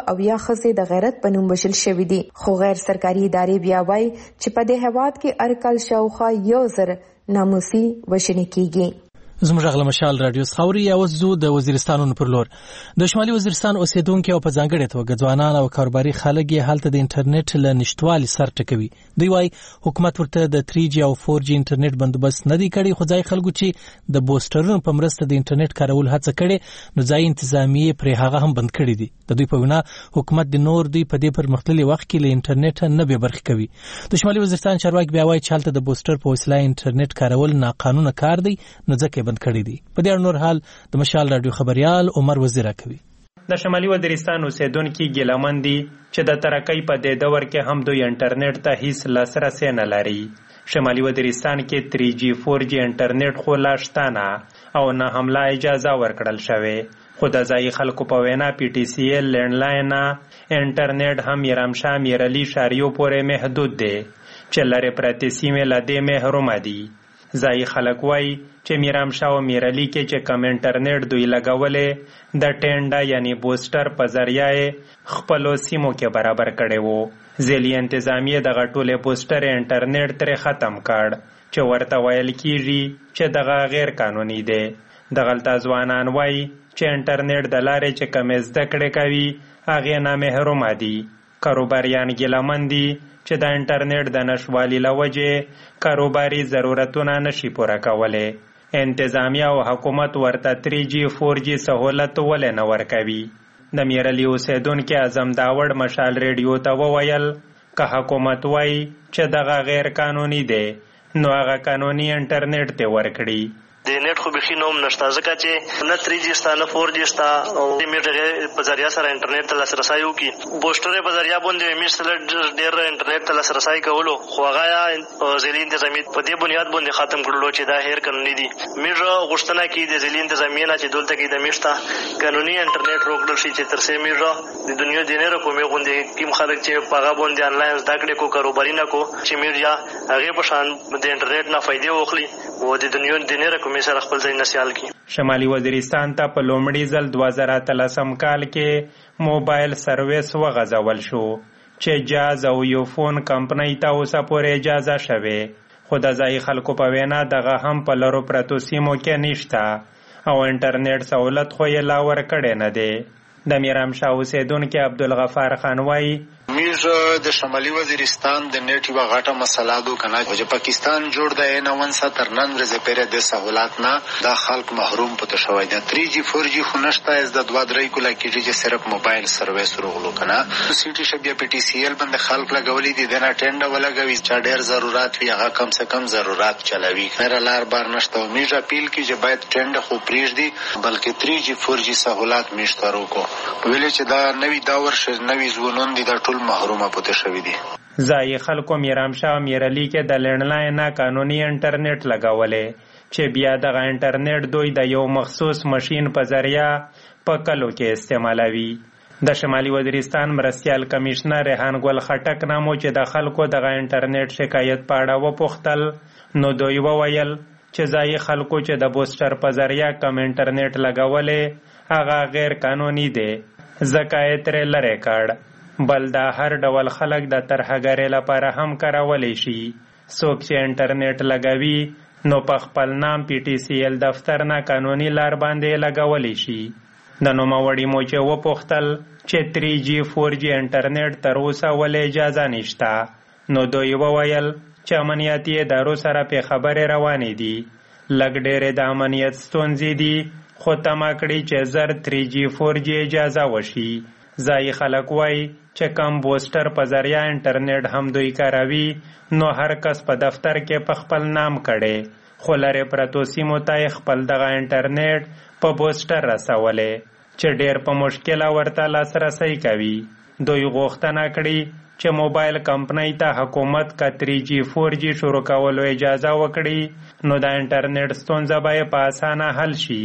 خزې د غیرت په نوم وشل شوې دي، خو غیر سرکاري ادارې بیا وایي چې په دې هیواد کې ارکل شاوخوا یو زر ناموسي وژنې کیږي. زموږ غل مشال رادیو خاوري او زو د وزیرستانونو پر لور د شمالي وزیرستان اوسیدونکو په ځانګړي توګه ځوانان او کاروباري خلک یې حالت د انټرنیټ له نشټوالي سر ټکوي. دوی وايي حکومت ورته د تھری جی او فور جی انټرنیټ بندوبست نه دی کړی، خو ځای خلکو چې د بوسترونو په مرسته د انټرنیټ کارول هڅه کړي نو ځای انتظامیه پر هغه هم بند کړی دي. د دوی په وینا حکومت د نور دوی په دې پرمختللي وخت کې له انټرنیټ نه به برخه کوي. د شمالي وزیرستان چارواکي بیا وايي چې حالت د بوستر په وسیله انټرنیټ کارول ناقانونه کار دی، نو ځکه بند کړی دي. په دې نور حال د مشال رادیو خبريال عمر وزیر کوي. د شمالي وزیرستان اوسیدونکو ګیلمن دي چې د ترقۍ په دې دور کې هم دوی انټرنیټ ته هیڅ لاسرسي نه لري. شمالي وزیرستان کې تھری جی فور جی انټرنیټ خو لا شته نه او نه هم لا اجازه ورکړل شوې، خو د ځای خلکو په وینا پی ټی سی ایل لینډلاین انټرنیټ هم میرامشاه میرعلي شاریو پورې محدود دی چې لرې پرتې سیمې له دې محروم دي. ځای خلک وایي چې میرامشاه او میرعلي کې چې کم انټرنیټ دوی لګولې د ټینډا یعنی بوستر په ذریعه خپلو سیمو کې برابر کړي وو. ځلې انتظامیه دغه ټولې بوستر انټرنیټ ترې ختم کړ چې ورته ویل کیږي چې دغه غیر قانوني دی. دغلته ځوانان وایي چې انټرنیټ د لارې چې کم زده کړې کوي هغې نامحروم دي. کاروباریان ګیلمن دي چې د انټرنیټ د نشوالي له وجې کاروباري ضرورتونه نشي پوره کولی. انتظامیه او حکومت ورته تھری جی فور جی سهولت ولې نه ورکوي. د میرعلي اوسیدونکي اعظم داوړ مشال ریډیو ته وویل که حکومت وایي چې دغه غیر قانوني دی نو هغه قانوني انټرنیټ ته ورکړي. د نیټ خو بخي نوم نشته ځکه چې نه تھری جی ستا نه فور جی ستا او میټ په ذریعہ سره انټرنیټ ته لاسرسی وکړي. بوسټرې په ذریعہ باندې میټ سره ډېر انټرنیټ ته لاسرسی کولو خو هغه ځلي انتظامیه په دې بنیاد باندې ختم کړلو چې دا هیر قانوني دي. میټ غوښتنه کوي د ځلي انتظامیه نه چې دلته کې د میټ ته قانوني انټرنیټ روکړل شي چې تر څو میټ د دنیا د نه رقمې غونډې کیم خلک چې په هغه باندې انلاین زده کړې کو کاروباري نه کو چې میټ یا هغه په شان د انټرنیټ نه فائدې واخلي او د دنیا د نه رقمې سره خپل ځای نسیال کی. شمالي وزیرستان ته په لومړي ځل دوه زره اتلسم کال کې موبایل سرویس وغځول شو چې جاز او یوفون کمپنۍ ته اوسه پورې اجازه شوې، خو د ځای خلکو په وینا دغه هم په لرو پرتو سیمو کې نشته او انټرنیټ سہولت خو یې لا ورکړی نه دی. د میرامشاه اوسیدونکي عبدالغفار خان وایي میږ د شمالي وزیرستان د نیټ یوه غټه مسله ده کنه چې پاکستان جوړ دی نه ونسه تر نن ورځې پورې د سهولت نه دا خلک محروم پته شوی دی. تھری جی فور جی خو نشته، از د دوه درې کله کېږي چې صرف موبایل سرویس روغلو کنه سی ټي شبیا پی ټي سی ایل باندې خلک لګولي دي د نه ټینډه ولګوي چې ډېر ضرورت وي هغه کم څه کم ضرورت چلوي. خیر لار بار نشته. میږ اپیل کی چې باید ټینډه خو پریږدي بلکې تھری جی فور جی سهولت میشته روکو ویلې چې دا نوی دور شه نوی ځوانان دي د ټول محرومه پته شوی دي. ځای خلکو میرامشاه میرعلي کې د لینډلاین قانوني انټرنیټ لګولې چې بیا دغه انټرنیټ دوی د یو مخصوص ماشین په ذریعہ په کلو کې استعمالوي. د شمالي وزیرستان مرستیال کمشنر ریحان ګل خټک نامو چې د خلکو دغه انټرنیټ شکایت په اړه وپوښتل نو دوی وویل چې ځای خلکو چې د بوستر په ذریعہ کم انټرنیټ لګولې هغه غیر قانوني دی ځکه یې ترې لرې کړ. بل دا هر ډول خلک د ترهګرۍ لپاره هم کارولی شي. څوک چې انټرنیټ لګوي نو په خپل نام پی ټي سی ایل دفتر نه قانوني لار باندې لګولی شي. د نوموړي مو چې وپوښتل چې تھری جی فور جی انټرنیټ تر اوسه ولې اجازه نشته نو دوی وویل چې امنیتي ادارو سره پې خبرې روانې دي. لږ ډېرې د امنیت ستونزې دي خو تمه کړي چې زر تھری جی فور جی اجازه وشي. ځای خلک وایي چې کم بوستر په ذریعہ انټرنیټ هم دوی کاروي نو هر کس په دفتر کې په خپل نام کړي خو لرې پرتو سیمو ته خپل دغه انټرنیټ په بوستر رسولې چې ډېر په مشکله ورته لاسرسی کوي. دوی غوښتنه کړي چې موبایل کمپنۍ ته حکومت که تھری جی فور جی شروع کولو اجازه وکړي نو د انټرنیټ ستونزه به په اسانه حل شي.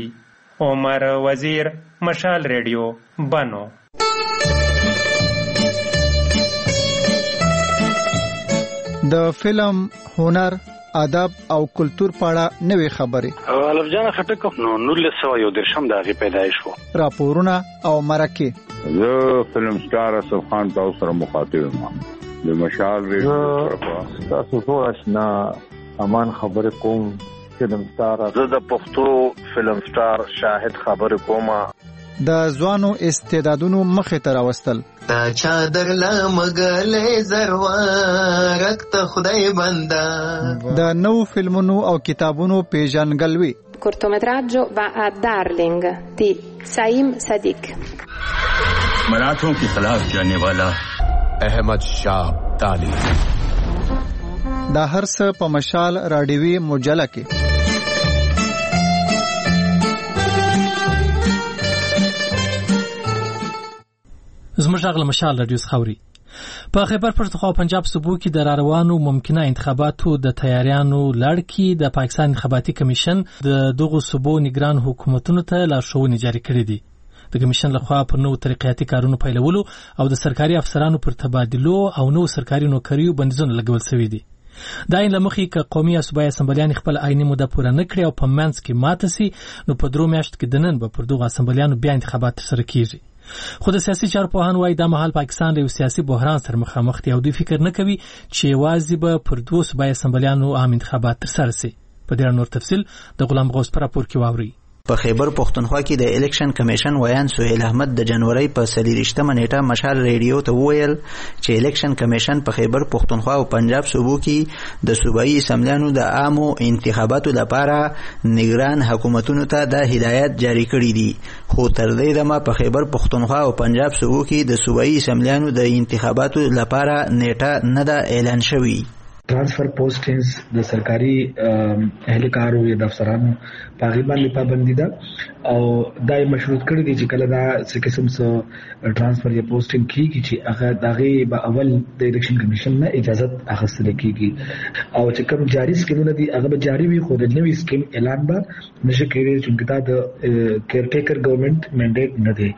عمر وزیر، مشال ریډیو، بنو. د فلم، هنر آداب او کلچر په اړه نوې خبرې. الف جان خټک نو نولس سو یو درشم د هغې پیدایش وو. راپورونه او مرکې. زه فلم سټار اسف خان تاسو سره مخاطب یم. د مشال ریډیو تاسو ټول آشنا امان خبرې کوم. فلم سټار زه د پښتو فلم سټار شاهد خبرې کوم. د ځوانو استعدادونو مخې ته راوستل. تا چادر لمغلې زروارک ته خدای بندا. د نو فلمونو او کتابونو پیژنګلوي. cortometraggio va a Darling di Saim Sadiq. मराठों के खिलाफ जाने वाला अहमद शाह ताली. دا هر څه په مشال راډیوي مجله کې. زموږ غل مشال رادیو خاوري په خیبر پښتونخوا او پنجاب صوبو کې د راروانو ممکنه انتخاباتو د تیاریانو لړ کې د پاکستان انتخاباتي کمیشن د دغو صوبو نگران حکومتونو ته لارښوونې جاري کړې دي. د کمیشن لخوا پر نوو ترقیاتي کارونو پیلولو او د سرکاري افسرانو پر تبادلو او نوو سرکاري نوکریو بندیزونه لګول شوي دي. دا یې لمخې ک قومي او صوبایي اسمبلیان خپل عیني موده پوره نه کړي او په منځ کې ماته سي، نو په درو میاشتو کې د نن به پر دغو اسمبلیانو بیا انتخابات ترسره کیږي. خو د سیاسي چارو پوهان وايي دا مهال پاکستان له یو سیاسي بحران سره مخامخ دی او دوی فکر نه کوي چې یوازې به پر دوو صوبایي اسمبلیانو عام انتخابات ترسره سي. په دې اړه نور تفصیل د غلام غوث په راپور کې واوري. په خیبر پښتونخوا کې د الیکشن کمیشن ویان سهیل احمد د جنوري په څلېرویشتمه نیټه مشال ریډیو ته وویل چې الیکشن کمیشن په خیبر پښتونخوا او پنجاب صوبو کې د صوبایي اسمبلیانو د عامو انتخاباتو لپاره نگران حکومتونو ته د هدایت جاری کړي دي. خو تر دې دمه په خیبر پښتونخوا او پنجاب صوبو کې د صوبایي اسمبلیانو د انتخاباتو لپاره نیټه نه ده اعلان شوې. Transfer postings د سرکاري اهلکارو یا د افسرانو پاغي باندې پابندي ده او دای مشروط کړی دي چې کله دا څه قسم څه ټرانسفر یا پوسټینګ کیږي چې هغه دغه به اول د الیکشن کمیشن نه اجازه اخیستل کیږي او چې کوم جاری سکیمونه دي هغه به جاری وي خو د نوې سکیم اعلان به نشي کېږي چې دا د کیر ټیکر ګورنمنت منډیټ نه دی.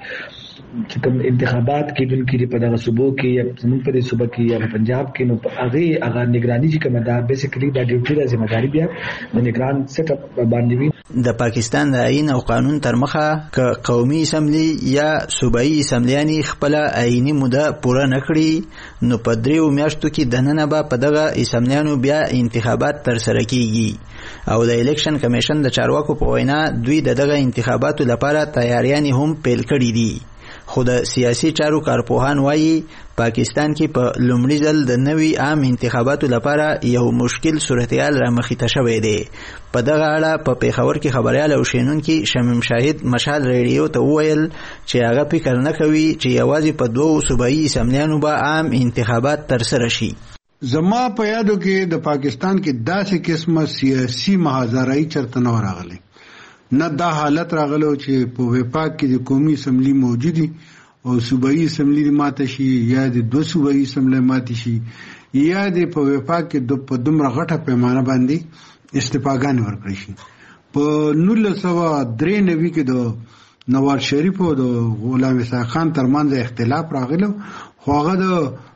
چې کوم انتخابات کې دن کې په دغه صوبو کې یا زموږ په دې صوبه کې یا پنجاب کې نو هغه هغه نگرانی چې کوم دا بیسیکلی دا ډیوټي د ځمېداري بیا د نگران سیټ اپ باندې وي. د پاکستان د آئین او قانون تر مخه ک قومي اسمبلی یا صوبایي اسمبلیانی خپل آئینی موده پوره نکړي نو په دریو میاشتو کې د نن به په دغه اسمبلیانو بیا انتخابات ترسره کیږي او د الیکشن کمیشن د چارواکو په وینا دوی دغه انتخاباتو لپاره تیاریانې هم پیل کړي دي. خو د سیاسي چارو کارپوهان وایي پاکستان کې په لومړي ځل د نوي عام انتخاباتو لپاره یو مشکل صورتحال رامخې ته شوی دی. په دغه اړه په پیښور کې خبريال او شینونکي شمیم شاهد مشال ریډیو ته وویل چې هغه فکر نه کوي چې یوازې په دوو صوبایي اسمبلیانو به عام انتخابات ترسره شي. زما په یادو کې د پاکستان کې داسې قسمه سیاسي محاذرای چرته نه راغلی، نه دا حالت راغلو چې په وفاق کې د قومي اسمبلی موجودي او صوبایي اسمبلی ماته شي یا د دوه صوبایي اسمبلی ماته شي یا د په وفاق کې د په دومره غټه پیمانه باندې استفاګان ورکړي شي. په نولس سوه درې نوي کې د نواز شریف او د غلام اسحاق خان ترمنځ اختلاف راغلو خو هغه د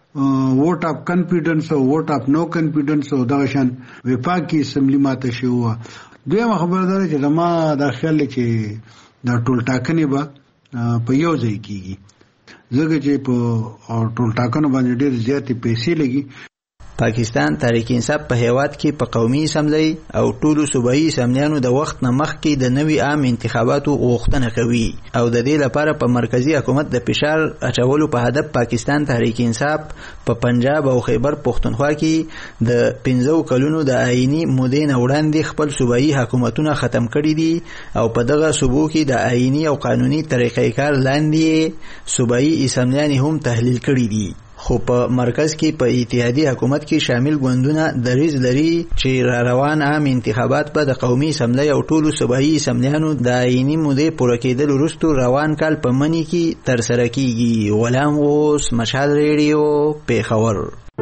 ووټ اف کانفیډنس او ووټ اف نو کانفیډنس او دغه شان وفاق کې اسمبلی ماته شي. و دویمه خبره ده چې زما دا خیال دی چې دا ټول ټاکنې به په یو ځای کېږي ځکه چې په ټول ټاکنو باندې ډېر زیاتې پیسې لګي. پاکستان تحریک انصاف په هیواد کې په قومي اسمبلی او ټولو صوبایي اسمبلیانو د وخت نه مخکې د نوي عام انتخاباتو غوښتنه کوي او د دې لپاره په مرکزی حکومت د فشار اچولو په هدف پاکستان تحریک انصاف په پنجاب او خیبر پښتونخوا کې د پنځو کلونو د آئینی مودې نه وړاندې خپل صوبایي حکومتونه ختم کړي دي او په دغه صوبو کې د آئینی او قانوني طریقې کار لاندې صوبایي اسمبلیان هم تحلیل کړي دي. خو په مرکز کې په اتحادي حکومت کې شامل ګوندونه دریځ لري چې را روان عام انتخابات به د قومي اسمبلی او ټولو صوبایي اسمبلیانو د آئیني مودې پوره کېدل وروسته روان کال په مني کې ترسره کیږي. غلام غوث، مشال ریډیو، پیښور.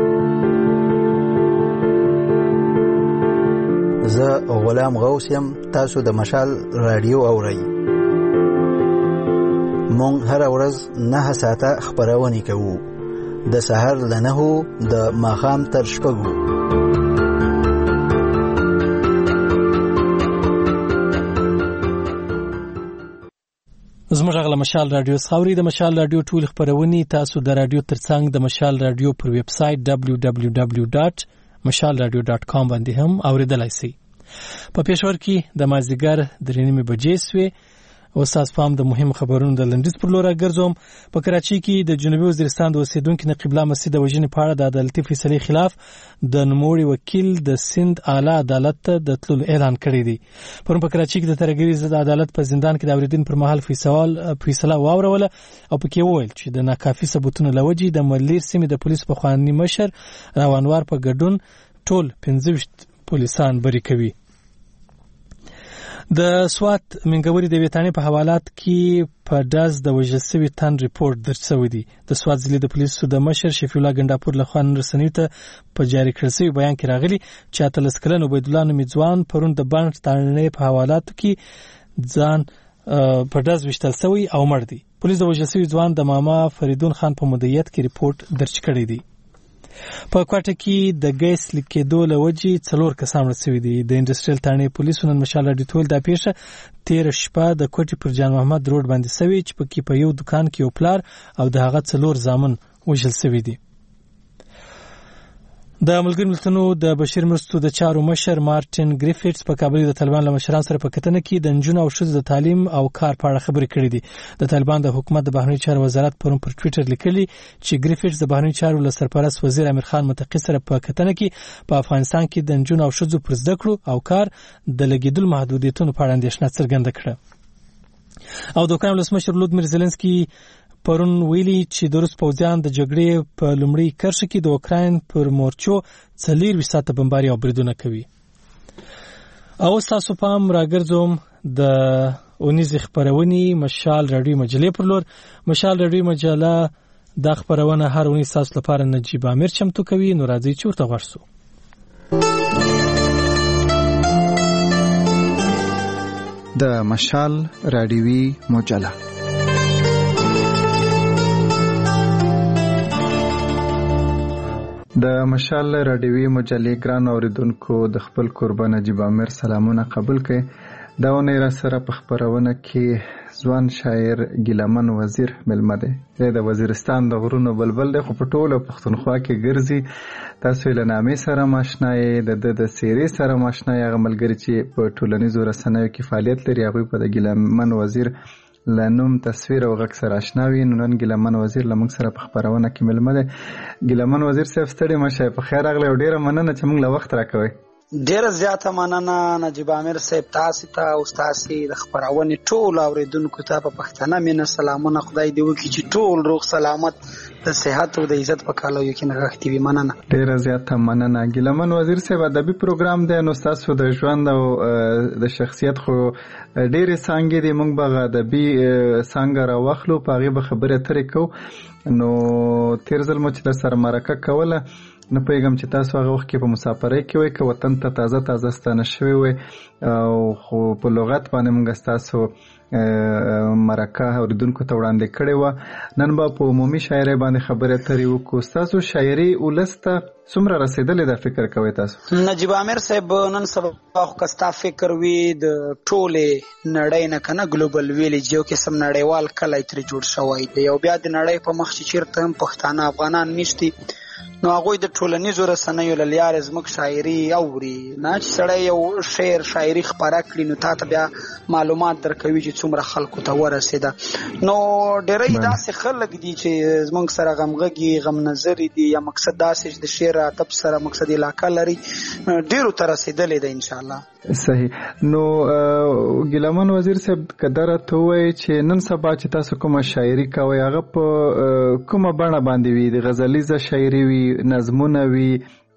زه غلام غوث یم، تاسو د مشال رادیو اورئ. مونږ هر ورځ نه ساعته خبرونه کوو، د سحر لنهو د ماخام تر شپږو. زموږ غږ له مشال رادیو څخه اورئ. د مشال رادیو ټول خپرونې تاسو د رادیو ترڅنګ د مشال رادیو پر ویب سایټ دبلیو دبلیو دبلیو ډاټ مشال رادیو ډاټ کام باندې هم اوریدلای شئ. په پېښور کې د مازدیګر درې نیمې بجې سوې. اوس تاسو فهم د مهم خبرونو د لندیز پر لور راګرځوم. په کراچۍ کې د جنوبي وزیرستان د اوسیدونکو نقیب الله مسعود د وژنې په اړه د عدالتي فیصلې خلاف د نوموړي وکیل د سند اعلی عدالت ته د تللو اعلان کړی دی. پرون په کراچۍ کې د ترهګرۍ ضد عدالت په زندان کې د اوریدنې پر مهال فیصله واوروله او پکې وویل چې د ناکافي ثبوتونو له وجې د ملیر سیمې د پولیسو پخواني مشر روانوار په ګډون ټول پنځه ویشت پولیسان بری کوي. د سوات منګوري د ویتانې په حوالات کې په داز د وژل شوي تن ریپورت درج شوی دی. د سوات ضلع د پولیسو د مشر شفیع الله ګنداپور لخوا نن رسنیو ته په جاري کړل شوي بیان کې راغلي چې اتلس کلن عبید الله نومي ځوان پرون د بانک تړنې په حوالاتو کې ځان په داز وشتل شوی او مړ دی. پولیس د وژل شوي ځوان د ماما فریدون خان په مدیریت کې ریپورت درج کړی دی. په کوټه کې د ګیس لیکېدو له وجې څلور کسان مړه شوي دي. د انډسټریل تاڼې پولیسو نن مشال راډیو ټول دا پیښه تېره شپه د کوټې پر جان محمد روډ باندې شوې چې پکې په یو دکان کې یو پلار او د هغه څلور زامن وژل شوي دي. د ملګرو ملتونو د بشري مرستو د چارو مشر مارټین ګریفټس په کابل د طالبان له مشرانو سره په کتنه کې د نجونو او ښځو د تعلیم او کار په اړه خبرې کړې دي. د طالبان د حکومت د بهرنیو چارو وزارت پرون پر ټویټر لیکلي چې ګریفټس د بهرنیو چارو له سرپرست وزیر امیر خان متقی سره په کتنه کې په افغانستان کې د نجونو او ښځو پر زده کړو او کار د لګیدلو محدودیتونو په اړه اندېښنه څرګنده کړه. او د اوکراین ولسمشر ولودمیر زيلنسکي پرون ویلي چې د روس پوځیان د جګړې په لومړۍ کرښه کې د اوکراین پر مورچو څلېرویشت ساعته بمباري او بریدونه کوي. او تاسو پام راګرځوم د اونیزې خپرونې مشال راډیو مجلې پر لور. مشال راډیو مجله دا خپرونه هر اونۍ تاسو لپاره نجیب امیر چمتو کوي. نو راځئ چې ورته غوږ شو. د مشال راډیوي مجله د مشال راډیوي مجلې ګران اوریدونکو د خپل قربان نجیب امیر سلامونه قبول کړئ. دا ونې را سره په خپرونه کې ځوان شاعر ګیلمن وزیر ملمه دی. د وزیرستان د غرونو بلبل دی خو په ټوله پښتونخوا کې ګرځي. تاسو له نامې سره ماشنا یې، د د سیرې سره ماشنا یې. هغه ملګري چې په ټولنیزو رسنیو کې فعالیت لري هغوی په د ګیلمن وزیر لنوم تصویر او غږ سره آشنا وي. نو نن ګیلمن وزیر لمونږ سره په خپرونه کې ملمه دی. ګیلمن وزیر صاحب ستړي مشه، په خیر راغلی او ډیره مننه چې موږ له وخت راکوئ. ډیره زیاته مننه نجیب امیر صاحب، تاسو ته او تاسو د خبرونه ټول اوریدونکو ته په پښتنه مینه سلامونه. خدای دې وکړي چې ټول روغ سلامت د صحت او د عزت په کالو کې نغښتي وي. مننه، ډیره زیاته مننه. ګیلمن وزیر صاحب ادبي پروګرام دی، نو تاسو د ژوند او د شخصیت خو ډیره څنګه دی موږ به ادبي څنګه راوخلو په هغه به خبره ترې کو. نو تیر ځل مو چې د سره مرکه کوله نه پیغام چې تاسو هغه وخت کې په مسافرۍ کې وای که وطن ته تازه تازه ستانه شوی وای او خو په لغت باندې موږ تاسو مرکه اوریدونکو ته وړاندې کړې و. نن به په عمومي شاعرۍ باندې خبره ترې وکړو. تاسو شاعري ولسته څومره رسیدلې دا فکر کوئ تاسو؟ نجیب امیر صاحب نن سبا خو کستا فکر وي د ټولې نړۍ نه کنه ګلوبل ویلیج یو قسم نړیوال کلی ترې جوړ شوی دی. او بیا د نړۍ په مخ چې چیرته هم پښتانه افغانان نشتی نو هغوی د ټولنیزو رسنیو له لارې زموږ شاعري اوري. نه چې سړی یو شعر شاعري خپاره کړي نو تا ته بیا معلومات درکوي چې څومره خلکو ته ورسېده. نو ډېری داسې خلک دي چې زموږ سره غمغږي غم نظري دي یا مقصد داسې چې د شعر ادب سره مقصد علاقه لري ډېرو ته رسېدلې ده انشاءالله. صحیح. نو ګیلمن وزیر صاحب کدره ته وایي چې نن سبا چې تاسو کومه شاعري کوئ هغه په کومه بڼه باندې وي؟ د غزلیزه شاعري وي، نظمونه وي،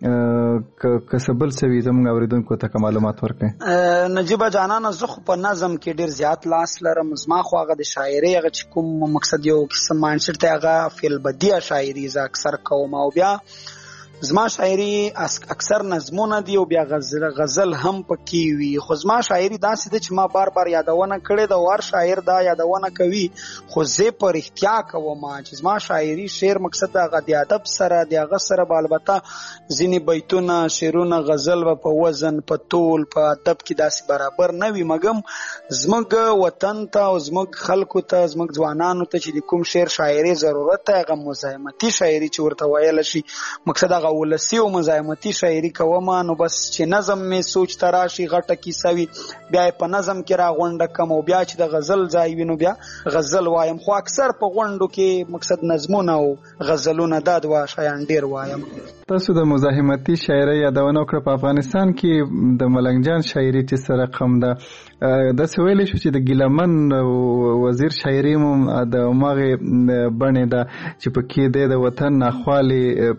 که څه بل څه وي؟ زموږ اورېدونکو ته معلومات ورکړئ. نجیبه جانانه زه خو په نظم کې ډېر زیات لاس لرم. زما خو هغه د شاعرۍ هغه چې کوم مقصد یو قسم ماینډسیټ دی هغه فی البدیه شاعري زه اکثر کوم. او بیا زما شاعري اکثر نظمونه دي او بیا غزل غزل هم پکې وي خو زما شاعري داسې ده چې ما بار بار یادونه کړې ده او هر شاعر دا یادونه کوي خو زه په رښتیا کوم چې زما شاعري شعر مقصد هغه د ادب سره د هغه سره به البته ځینې بیتونه شعرونه غزل به په وزن په طول په ادب کې داسې برابر نه وي مګم زموږ وطن ته او زموږ خلکو ته زموږ ځوانانو ته چې د کوم شعر شاعري ضرورت ده هغه مزاحمتي شاعري چې ورته ویل شي مقصد هغه ولسی او مزاحمتي شاعري کوم نو بس چې نظم می سوچ تراشي غټه کیسه وي بیا په نظم کې را غونډه کم او بیا چې د غزل ځای وینو بیا غزل وایم خو اکثر په غونډو کې مقصد نظمونه او غزلونه داد وا شایان ډیر وایم. تاسو د مزاحمتي شاعري یادونه وکړه په افغانستان کې د ملنګ جان شاعري چې سره قم ده د سویل شو چې د ګیلمن وزیر شاعري مو د ماغه بڼه ده چې په کې د وطن ناخوالي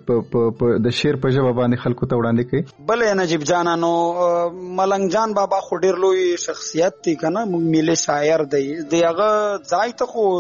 د شعر په ژبه باندې خلکو ته وړاندې کوي. بلې نجیب جانانو ملنګ جان بابا خو ډیر لوی شخصیت دی کنه ملي شاعر دی دغه ځای ته خو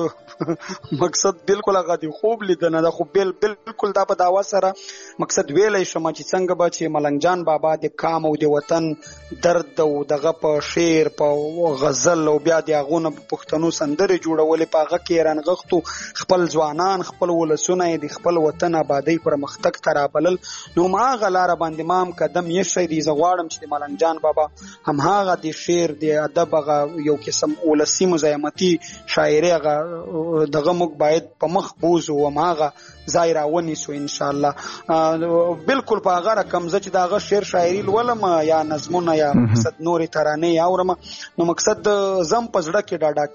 مقصد بالکل هغه دی خوب لیدنه ده خو بل بالکل دا په داوا سره مقصد ویلې شم چې څنګه به چې ملنګ جان بابا د کام او د وطن درد او دغه په شعر په غزل او بیا د هغونه په پښتنو سندرې جوړولې په هغه کې رانغښتو خپل ځوانان خپل ولسونه د خپل وطن آبادی پر مختک ترابلل نو ما غلار باندې مام قدم یې شي دی زغواړم چې ملنګ جان بابا هم هغه د شعر د ادب هغه یو قسم ولسی مزاحمتي شاعري هغه دغه موږ باید په مخ بوزو او ماغه ظاهر اونی سو ان شاء الله بالکل په هغه رقم چې دغه شعر شاعري ولم یا نظمونه یا مقصد نوري ترانه یا ورم نو مقصد زم پزړه کې ډاډا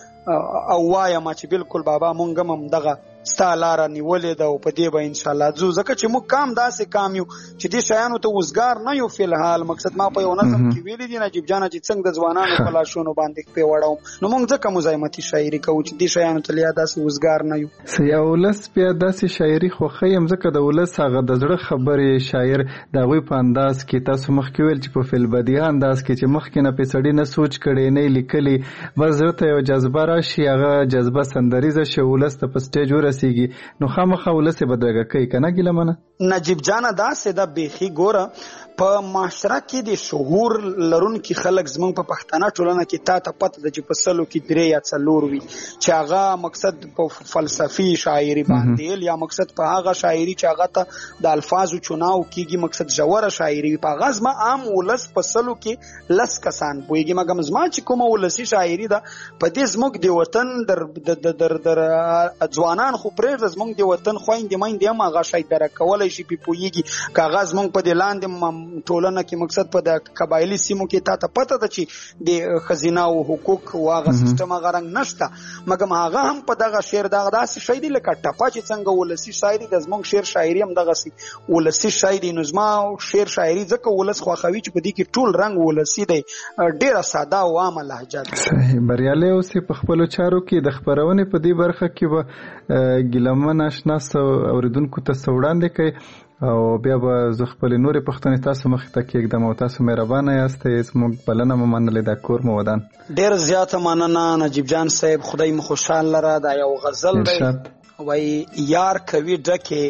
کېګم او وایم چې بالکل بابا مونږ هم دغه ستا لاره نیولې ده او په دې به انشاءالله ځو ځکه چې موږ کام داسې کام یو چې دې شیانو ته وزګار نه یو فلحال مقصد ما په یو نظم کې ویلي دي نجیب جانه چې څنګه د ځوانانو په لاشونو باندې پې وړوم نو موږ ځکه مزاحمتي شاعري کوو چې دې شیانو ته لیا داسې وزګار نه یو. یا ولس بیا داسې شاعري خوښوي هم ځکه د ولس هغه د زړه خبرې شاعر د هغوی په انداز کې تاسو مخکې ویل چې په فلبدیه انداز کې چې مخکې نه پې سړي نه سوچ کړی نه لیکلي بس زړه ته یو جذبه راشي هغه جذبه سندریزه شي ولس ته په سټیج ورسیږي نو خامخا ولس بدرګه کوي کنه ګیلمنه. نجیب جانه داسې د بیخي ګوره په معاشره کې د شعور لرونکي خلک زمونږ په پښتنه ټولنه کې تا ته پته ده چې په سلو کې درې یا څلور وي چې هغه مقصد په فلسفي شاعري باندې یا مقصد په هغه شاعري چې هغه ته د الفاظو چناو کېږي مقصد ژوره شاعري په هغه زما عام ولس په سلو کې لس کسان پوهېږي مګم زما چې کومه ولسي شاعري ده په دې زموږ د وطن در در در ځوانان خو پرېږده زموږ د وطن خویندې میندې هم هغه شی درک کولی شي پې پوهېږي که هغه زموږ په دې لاندې ټولنه کې مقصد په د قبایلي سیمو کې تا ته پته ده چې د ښځینه او حقوق او هغه سیستم هغه رنګ نشته مګم هغه هم په دغه شعر دغه داسې شی دی لکه ټپه چې څنګه ولسي شاعري د زموږ شعر شاعري هم دغسې ولسي شی دی نو زما شعر شاعري ځکه ولس خوښوي چې په دې کې ټول رنګ ولسي دی ډېره ساده او عامه لهجه ده. صحیح بریالی اوسې په خپلو چارو کې د خپرونې په دې برخه کې به ګیلمن اشنا اورېدونکو ته څه وړاندې کوي او بیا به زه خپلې نورې پوښتنې تاسو مخې ته کېږدم او تاسو مهربانه یاستئ زموږ بلنه مو منلې دا کور مو ودان. ډېر زیاته مننه نجیب جان صاحب خدای مو خوشحال لره دا یو غزل دی وایي یار کوي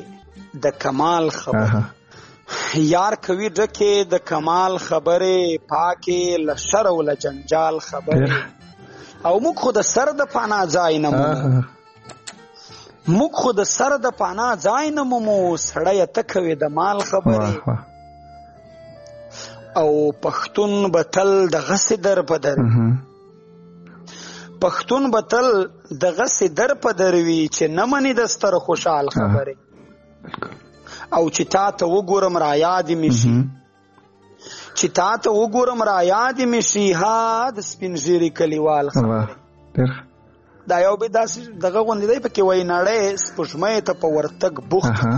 ډکې د کمال خبر یار کوي ډکې د کمال خبرې پاکې له شر او له جنجال خبرې او موږ خو د سر د پناه ځای نه مومو موږ خو د سر د پناه ځای نه مومو سړیه ته کوې د مال خبرې او پښتون به تل دغسې در په در پښتون به تل دغسې در په در وي چې نه مني د ستر خوشحال خبرې او چې تا ته وګورم را یاد مې شي چې تا ته وګورم را یاد مې شي ها د سپین ږیري کلیوال خبرې دا یو به داسې دغه غوندې دی پکې وایي نړۍ سپوږمۍ ته په ورتګ بوخته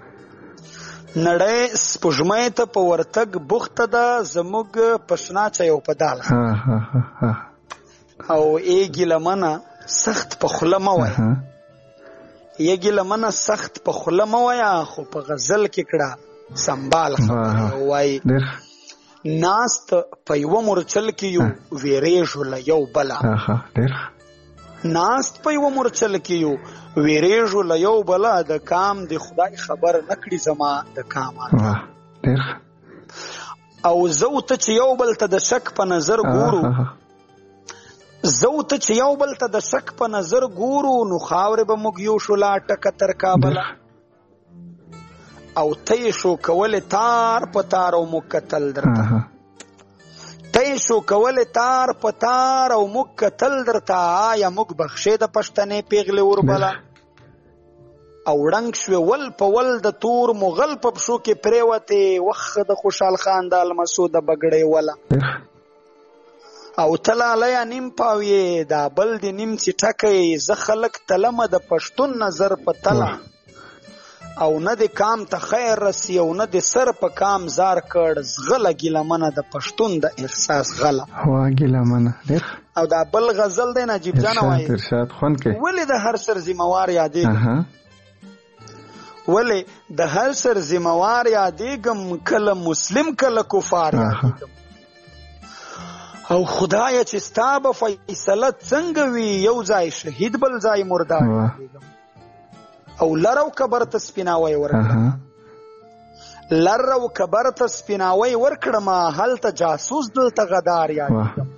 نړۍ سپوږمۍ ته په ورتګ بوخته ده زموږ په شنه چایو په دال او ای ګیلمنه سخت په خوله مه وایه ای ګیلمنه سخت په خوله مه وایه خو په غزل کې کړه سنبال خبرې وایي ناست په یوه مورچل کې یو ویریږو له یو بله ناست په یو مورچل کې یو ویریږو له یو بله د کام د خدای خبر نکړي زما د کامات او زه ته چې یو بل ته د شک په نظر ګورو زه ته چې یو بل ته د شک په نظر ګورو نو خاورې به موږ یو شو لا ټکه تر کابله او ته شو کولې تار په تار او موږ کتل درته ته شو کولې تار په تار او موږ کتل درته آیا موږ بخښې د پښتنې پیغلې وربله او ړنګ شوې ول په ول د تور مغل په پښو کې پرېوتې وخت د خوشحال خان د المسو د بګړې وله او تلالی نیم پاویې دا بل د نیم څټکې زه خلک تلمه د پښتون نظر په تله او نه د کام ته خیر رسی او نه د سر په کام زار کړ زغله ګیلمنه د پښتون د احساس غله وا ګیلمنه او دا بل غزل دی نجیب جان وایي ارشاد خون کې ولې د هر سر ذمہوار یادېږم ولې د هر سر ذمہوار یادېږم کله مسلم کله کفار یادېږم او خدای چې ستا به فیصله څنګه وي یو ځای شهید بل ځای مردار یادېږم او لرو کبر ته سپیناوی ورکړم لرو کبر ته سپیناوی ورکړم هلته جاسوس دلته غدار یادېږم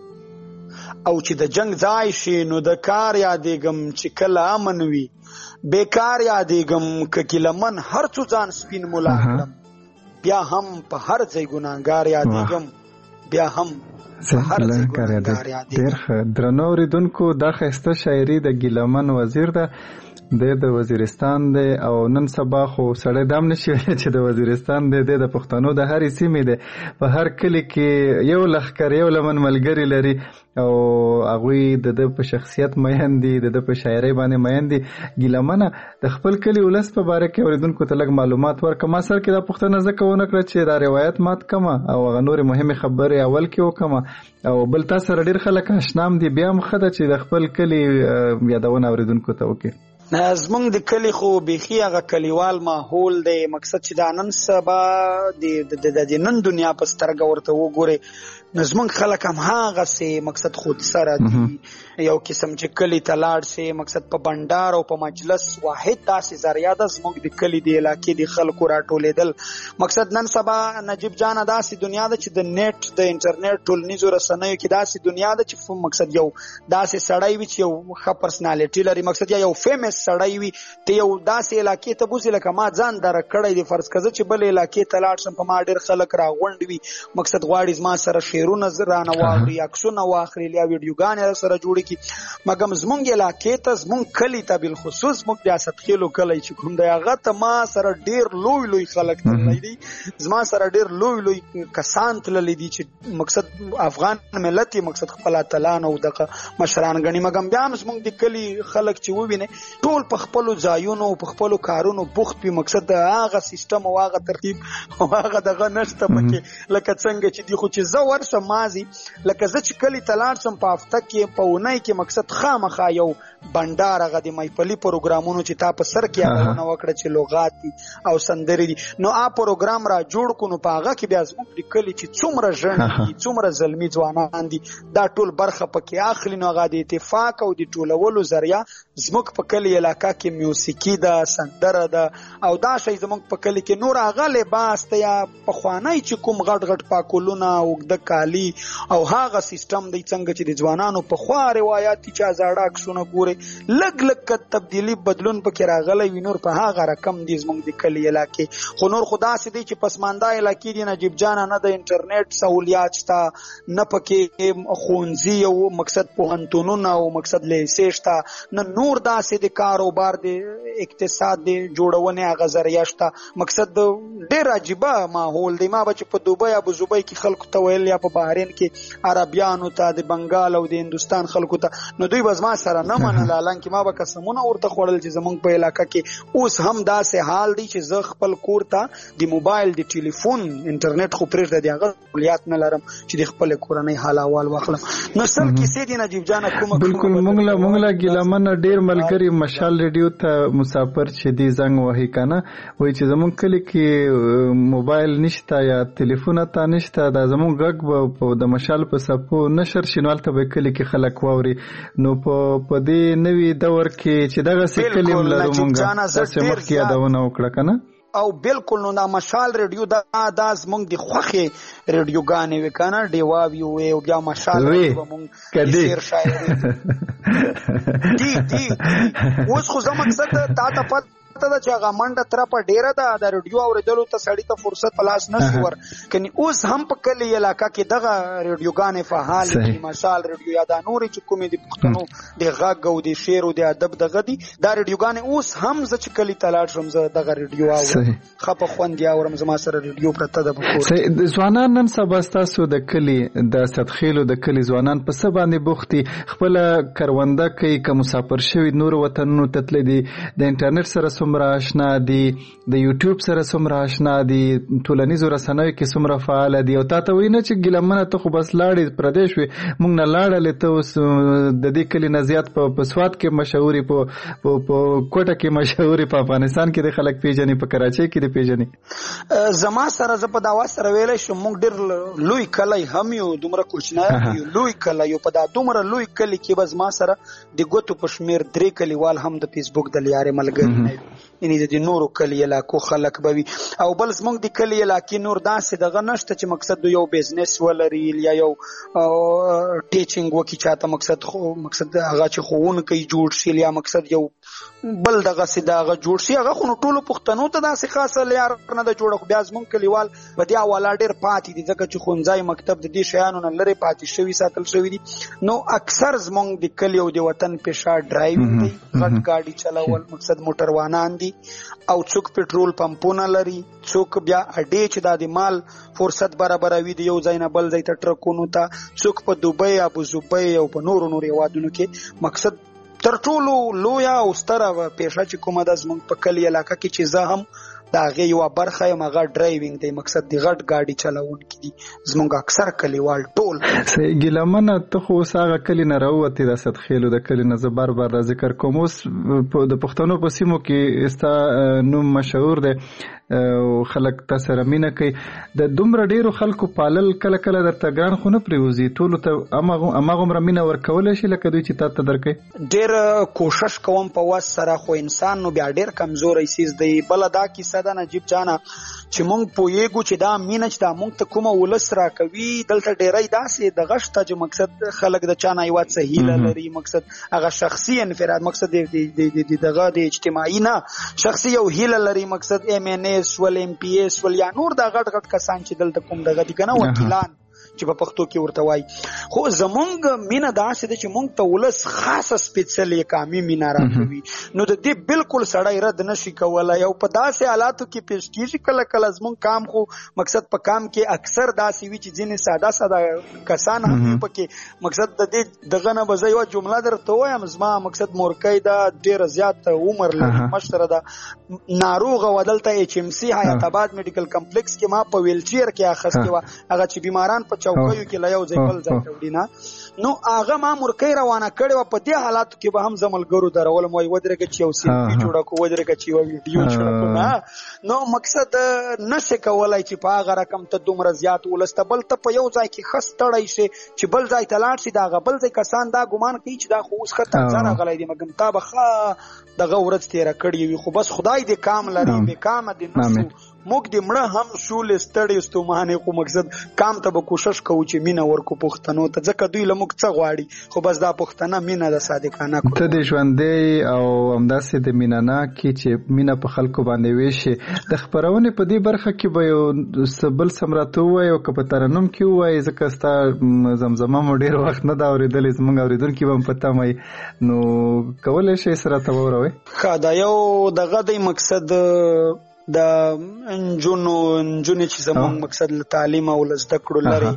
او چې د جنگ ځای شي نو د کار یادېږم چې کله امن وي بیکار یادېږم که ګیلمن هر څو ځان سپین ملا کړم بیا هم په هر ځای ګناهګار یادېږم بیا هم په هر ځای ګناهګار یادېږم. درنو اورېدونکو دا ښایسته شاعري د ګیلمن وزیر ده د د وزیرستان دی او نن سبا خو سړی دام نشي ویلی چې د وزیرستان دی د پښتنو د هرې سیمې دی په هر کلي کې یو لښکر یو لمن ملګري لري او هغوی د ده په شخصیت مین دي د ده په شاعرۍ باندې مین دي. ګیلمنه د خپل کلي ولس په باره کې اورېدونکو ته لږ معلومات ورکړه. ما سر کې دا پوښتنه ځکه ونه کړه چې دا روایت مات کړمه او هغه نورې مهمې خبرې اول کې وکړمه او بل تا سره ډېر خلک اشنام دي بیا هم ښه ده چې د خپل کلي یادونه اورېدونکو ته وکړي. زمونږ د کلی خو بیخي هغه کلیوال ماحول دی مقصد چې دا نن سبا د نن دنیا په سترګه ورته وګورې نو زمونږ خلک هم هغسې مقصد خود سره دي یو قسم چې کلی ته لاړ سي مقصد په بنډار او په مجلس واحد داسې ذریعه ده زمونږ د کلی د علاقې د خلکو راټولېدل مقصد نن سبا نجیب جانه داسې دنیا ده چې د نیټ د انټرنیټ ټولنیزو رسنیو کې داسې دنیا ده چې مقصد یو داسې سړی وي چې یو ښه پرسنالټي لري مقصد یا یو فیمس سړی وي ته یو داسې علاقې ته بوځې لکه ما ځان دره کړی دی فرض که زه چې بلې علاقې ته لاړ شم په ما ډېر خلک راغونډ وي مقصد غواړي زما سره شعرونه رانه واوري عکسونه واخلي یا ویډیوګانې راسره جوړې کړي مګم زمونږ علاقې ته زمونږ کلي ته بالخصوص زمونږ ریاست خیلو کلی چې کوم دی هغه ته ما سره ډېر لوی لوی خلک تللی دي زما سره ډېر لوی لوی کسان تللی دي چې مقصد افغان ملت یې مقصد خپل اتلان او دغه مشران ګڼي مګم بیا هم زمونږ د کلي خلک چې ووینې ټول په خپلو ځایونو په خپلو کارونو بوخت وي مقصد د هغه سیسټم او هغه ترتیب او هغه دغه نشته پکې لکه څنګه چې دي خو چې زه ورشم مازي لکه زه چې کلي ته لاړ شم په هفته کې په اونۍ کې مقصد خامخا یو بنډار هغه د محفلي پروګرامونو چې تا په سر کې یادونه وکړه چې لغات دي او سندرې دي نو آ پروګرام را جوړ کړو نو په هغه کې بیا زموږ د کلي چې څومره ژڼې دي څومره زلمي ځوانان دي دا ټول برخه پکې اخلي نو هغه د اتفاق او د ټولولو ذریعه زموږ په کلي علاقه کې میوسیقي ده سندره ده او دا شی زموږ په کلي کې نور هغه لباس ته یا پخوانی چې کوم غټ غټ پاکولونه اوږده کالي او هغه سیستم دی څنګه چې د ځوانانو په خوا روایتي چا زاړه عکسونه ګوري لږ لږ تبدیلی بدلون پکې راغلی وي نور په هغه رقم دي زموږ د کلي علاقې خو نور خو داسې دی چې پسمانده علاقې دي نجیب جانه نه د انټرنیټ سهولیات شته نه پکې ښوونځي او مقصد پوهنتونونه او مقصد لیسې شته نه نور داسې د کاروبار د اقتصاد د جوړونې هغه ذریعه شته مقصد ډېر عجیبه ماحول دی ما به چې په دوبۍ ابو ظبي کې خلکو ته ویل یا په بحرین کې عربیانو ته د بنګال او د هندوستان خلکو ته نو دوی به زما سره نه منل حالانکه ما به قسمونه ورته خوړل چې زمونږ په علاقه کې اوس هم داسې حال دی چې زه خپل کور ته د موبایل د ټلیفون انټرنیټ خو پرېږده د هغه سهولیات نه لرم چې د خپلې کورنۍ حال احوال واخلم نو سل کیسې دي نجیب جان کومه بالکل مونږ له مونږ له ګیلمن ډیر ملګری مشال ریډیو ته مسافر چې دی زنګ وهي کنه وای چې زمونږ کلی کې موبایل نشته یا ټلیفون ته نشته دا زمونږ غږ په د مشال په سپو نشر شینوال ته به کلی کې خلک واوري نو په په دې نوې دور کې چې دغه څه کلم لرو مونږ تاسو مخکې یادونه وکړه کنه او بالکل نو دا مشال ریډیو دا داس مونږ د خوخي ریډیوګانې وکنه ډیوا ویو او بیا مشال ریډیو مونږ کدي شعر شاعري دی دی اوس خو زما مقصد تا ته پات ته دا چې هغه منډه تر په ډیره ده د ریډیو اوریدلو ته سړی ته فرصت پلاس نشي ور کني اوس هم په کلی علاقہ کې دغه ریډیوګانې فعال دي مشال ریډیو یا د نورې چې کومې د پښتنو د غږ او د شعر او د ادب دغه دي دا ریډیوګانې اوس هم ز چې کلی تلاړ شم ز دغه ریډیو او خپه خوند یا ورم زما سره ریډیو پرته ده بکور د ځوانان نن سبا تاسو د کلی د صدخیلو د کلی ځوانان په سبا باندې بوختي خپل کرونده کوي که مسافر شوی نور وطنونو تتل دي د انټرنیټ سره څومره آشنا دي د یوټیوب سره څومره آشنا دي ټولنیزو رسنیو کې څومره فعال دي او تاسو وینئ چې ګلمنه ته خو بس لاړې پردیش وي مونږ نه لاړلې ته اوس د دې کلی نه زیات په سواد کې مشهوري په کوټه کې مشهوري په افغانستان کې د خلک پیژني په کراچۍ کې د پیژني زما سره ز په داوا سره ویلې شو مونږ ډېر لوی کلی هم یو دومره کوچنی یو لوی کلی یو په دا دومره لوی کلی کې بس ما سره د ګوتو په شمیر درې کلیوال هم د فیسبوک د لیارې ملګری نه یعنی د نورو کلی علاقو خلک بوي او بل زمونږ د کلی علاقې نور داسې دغه نشته چې مقصد یو بزنس ولري یا یو ټیچینګ وکي چاته مقصد خو مقصد هغه چې خوونکي جوړ شي یا مقصد یو بل دغه سیداغه جوړ شي هغه خو ټولو پښتنو ته داسې خاصه لیار نه د جوړ خو بیا زمونږ کلیوال په دې حواله ډېر پاتې دي ځکه چې خونځای مکتب د دې شیانو نه لري پاتې شوي ساتل شوي دي نو اکثر زمونږ د کلی او د وطن پیشه ډرایوینګ دی غټ ګاډي چلاول مقصد موټروانان دي او څوک پټرول پمپونه لري څوک بیا اډې چې د مال فرصت برابروي دی یو ځای نه بل ځای ته ټرکونو ته څوک په دوبۍ ابو ظبي او په نورو نورو هیوادونو کې مقصد تر ټولو لویا او ستره پیشه چې کومه د زمونږ په کلی علاقه کې چې زه هم دا غي یو برخه یم هغه ډرایوینګ دی مقصد دی غټ گاډي چلاونکي دي زمونږ اکثر کلیوال ټول ګلمنه ته خو ساغه کلی نه راوته د صدخیلو د کلی نه زه بار بار ذکر کوم اوس د پښتنو په سیمو کې استا نوم مشهور دی او خلک تاسو رمینه کوي د دومره ډیرو خلکو پالل کله کله درته ګران خو نه پریوزي ټول ته امغه امغه رمینه ورکول شي لکه دوی چې تاسو درکې ډیر کوشش کوم په واس سره خو انسان نو بیا ډیر کمزوري سیس دی بل دا کیسه د نجیب جانا چې مونږ پوېګو چې دا مینه چې دا مونږ ته کومه ولس را کوي دلته ډیرای داسې د غشته چې مقصد خلک د چانه یو څه هیله لري مقصد هغه شخصي انفراد مقصد د د دغه د اجتماعي نه شخصي یو هیله لري مقصد ایم ان اس ول ام پی اس ول یا نور دا غټ غټ کسان چې دلته کوم دغه دي کنه وکیلان چې په پښتو کې ورته وای خو زمونږ مینا داسې ده چې مونږ ته ولس خاصه سپیشلی کامي مینا راکوي نو د دې بالکل سړی رد نشي کولای یو په داسې حالاتو کې پیش کیږي کله کله زمونږ کام خو مقصد په کام کې اکثر داسې وی چې ځینې ساده ساده کسان هم پکې مقصد د دې دغه نه به یو جمله درته وایم زما مقصد مورکۍ دا ډیر زیات عمر لري مشره ده ناروغ ودلته ایچ ام سی حیات آباد میډیکل کمپلیکس کې ما په ویل چیر کې اخستې و هغه چې بیماران په چوکیو کې لا یو ځای بل ځای وړي نه نو هغه ما مورکۍ روانه کړې و په دې حالاتو کې به هم زملګرو درول مو ودرګه چې یو سیلفي جوړه کو ودرګه چې یو ویډیو جوړه کو نه نو مقصد نشه کولای چې په هغه رقم ته دومره زیات ولسته بل ته په یو ځای کې خستړی شي چې بل ځای ته لاړ شي دا غبل ځای کسان دا ګمان کوي چې دا خو اوس خطر ځان غلای دي مګم تا بخا دغه ورځ تیر کړی وي خو بس خدای دې کام لري به کام دې نشو موږ دې مړه هم شول ستړي ستومانه کو مقصد کام ته به کوشش کوو چې مینا ورکو پښتنو ته ځکه دوی له موږ څه غواړي خو بس دا پښتنه مینا د صادقانه کو ته دې ژوندې او همداسې د مینا کې چې مینا په خلکو باندې ویشي د خبرونه په دې برخه کې به یو سبل سمراته وای او که په ترنم کې وای ځکه ستا زمزمه مو ډیر وخت نه دا اورېدلې زمونږ اوریدونکو به پته مې نو کولای شي سره ته وروي خا دا یو دغه د مقصد د انجونو انجونې چې زموږ مقصد له تعلیم او زده کړو لري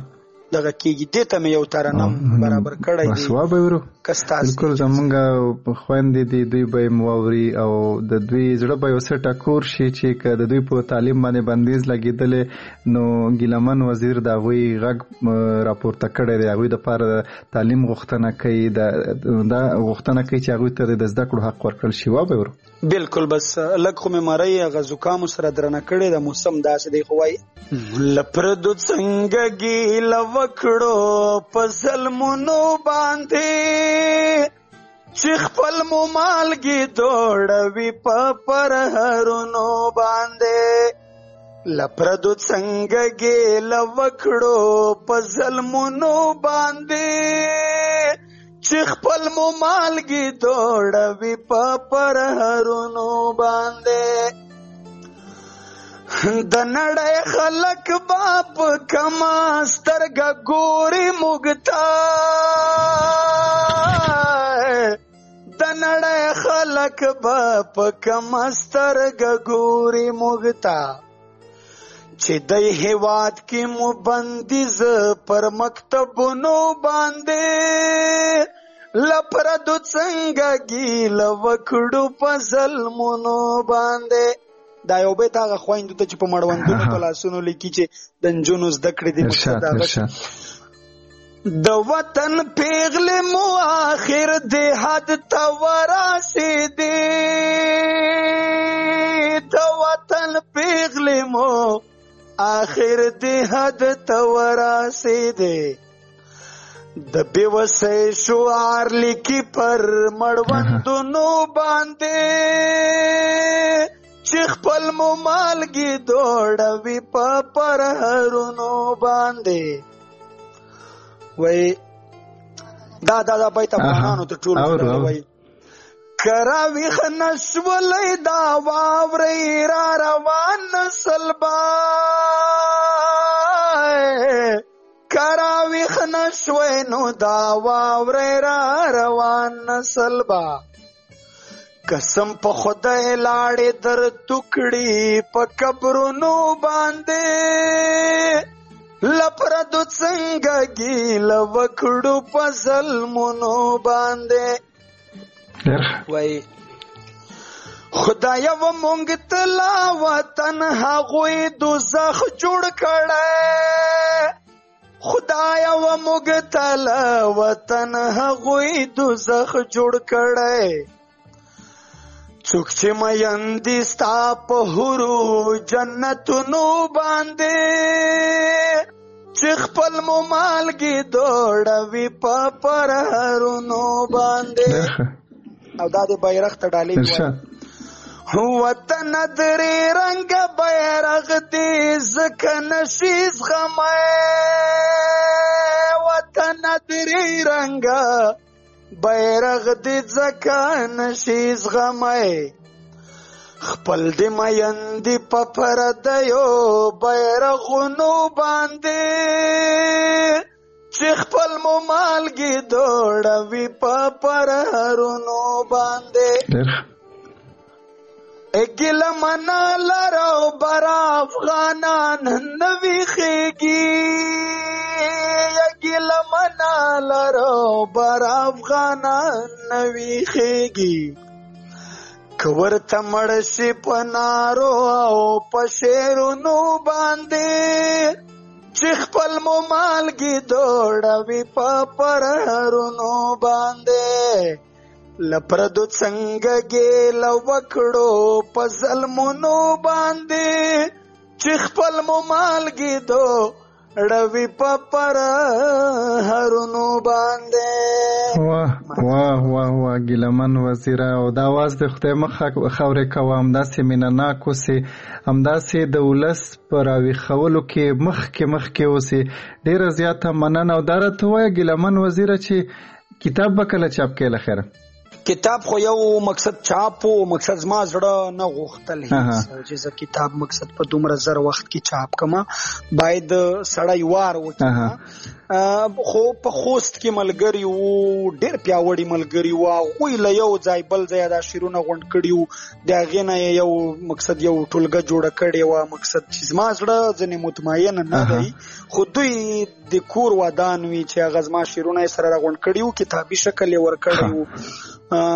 دغه کېږي. دې ته مې یو ترنم برابر کړی دی. ثواب به ورو بالکل زمونږ خویندې دي دوی به یې واوري او د دوی زړه به یو څه ټکور شي چې که د دوی په تعلیم باندې بندیز لګېدلی نو ګیلمن وزیر د هغوی غږ راپورته کړی دی. هغوی دپاره تعلیم غوښتنه کوي دا غوښتنه کوي چې هغوی ته د زده کړو حق ورکړل شي. وابه ورو بالکل. بس لږ خو مې مرۍ هغه زکامو سره درنه کړې ده. موسم داسې دی خو وایي لپردو څنګه ګیله وکړو په ظلمونو باندې چې خپل مو مالګي دوړوي په پرهرونو باندې. لپردو څنګه ګیله وکړو په ظلمونو باندې چې خپل مو مالګي دوړوي په پرهرونو باندې. د نړۍ خلک باپ کما سترګه ګوري مګتا د نړۍ خلک باپ کما سترګه ګوري مګتا چې د هیواد کې مو بندیز پر مکتبونو باندې لپردو څنګه ګیله وکړو په ظلمونو باندې. دا یو بیت هغه خویندو ته چې په مړوندونو په لاسونو لیکي چې د نجونو زده کړې دي د وطن پیغلې مو آخر د حد ته ورسېدې د وطن پیغلې مو آخر د حد ته ورسېدې د بېوسۍ شعار لیکي پر مړوندونو باندې چې خپل مو مالګي دوړوي په پرهرونو باندې. وای دا دا دا بیت افغانانو ته ټول وای کرا ویخ نشولې دا واورې را روان سلبا کرا ویخ نشوي نو دا واورې را روان سلبا قسم په خدای لاړې در ټوکړي په قبرونو باندې لپردو څنګه ګیله وکړو په ظلمونو باندې. وای خدای و مونږ ته لا وطن هغوی دوزخ جوړ کړی خدای و مونږ ته لا وطن هغوی دوزخ جوړ کړی څوک چې میندې ستا په هورو جنتونو باندې چې خپل مو مالګي دوړوي په پرهرونو باندې. او دا د بیرغ ته ډالۍ وطن درې رنګ بیرغ دې ځکه نشي زغمی وطن درې رنګ بیرغ دې ځکه نشي زغمی خپل دې میندې په پردیو بیرغونو باندې چې خپل مو مالګي دوړوي په پرهرونو باندې. ګیله منا لرو برا افغانان نوي خېږي ګیله منا لرو برا افغانان نوي خېږي که ورته مړ شي په نارو او په شعرونو باندې چې خپل مو مالګي دوړوي په پرهرونو باندې لپردو څنګه ګیله وکړو په ظلمونو باندې چې خپل مو مالګي دوړوي په پرهرونو باندې. واه واه واه واه ګیلمن وزیره او دا واز د خدای مخه خورې کوه همداسې مینه ناک اوسې همداسې د ولس په راویښولو کې مخکې مخکې اوسې ډېره زیاته مننه. او دا راته ووایه ګیلمن وزیره چې کتاب به کله چاپ کړې له خیره؟ کتاب خو یو مقصد چاپ او مقصد زما زړه نه غوښتل چې زه کتاب مقصد په دومره زر وخت کې چاپ کما باید سړی وار وکړي خو په خوست کې ملګری وو ډېر پیاوړي ملګری وو هغوی له یو ځای بل ځای دا شیرونه غونډ کړي وو د هغې نه یو مقصد یو ټولګه جوړه کړې وه مقصد چې زما زړه ځینې مطمئن نه دی خو دوی د کور ودان وي چې هغه زما شیرونه یې سره راغونډ کړي وو کتابي شکل یې ورکړی وو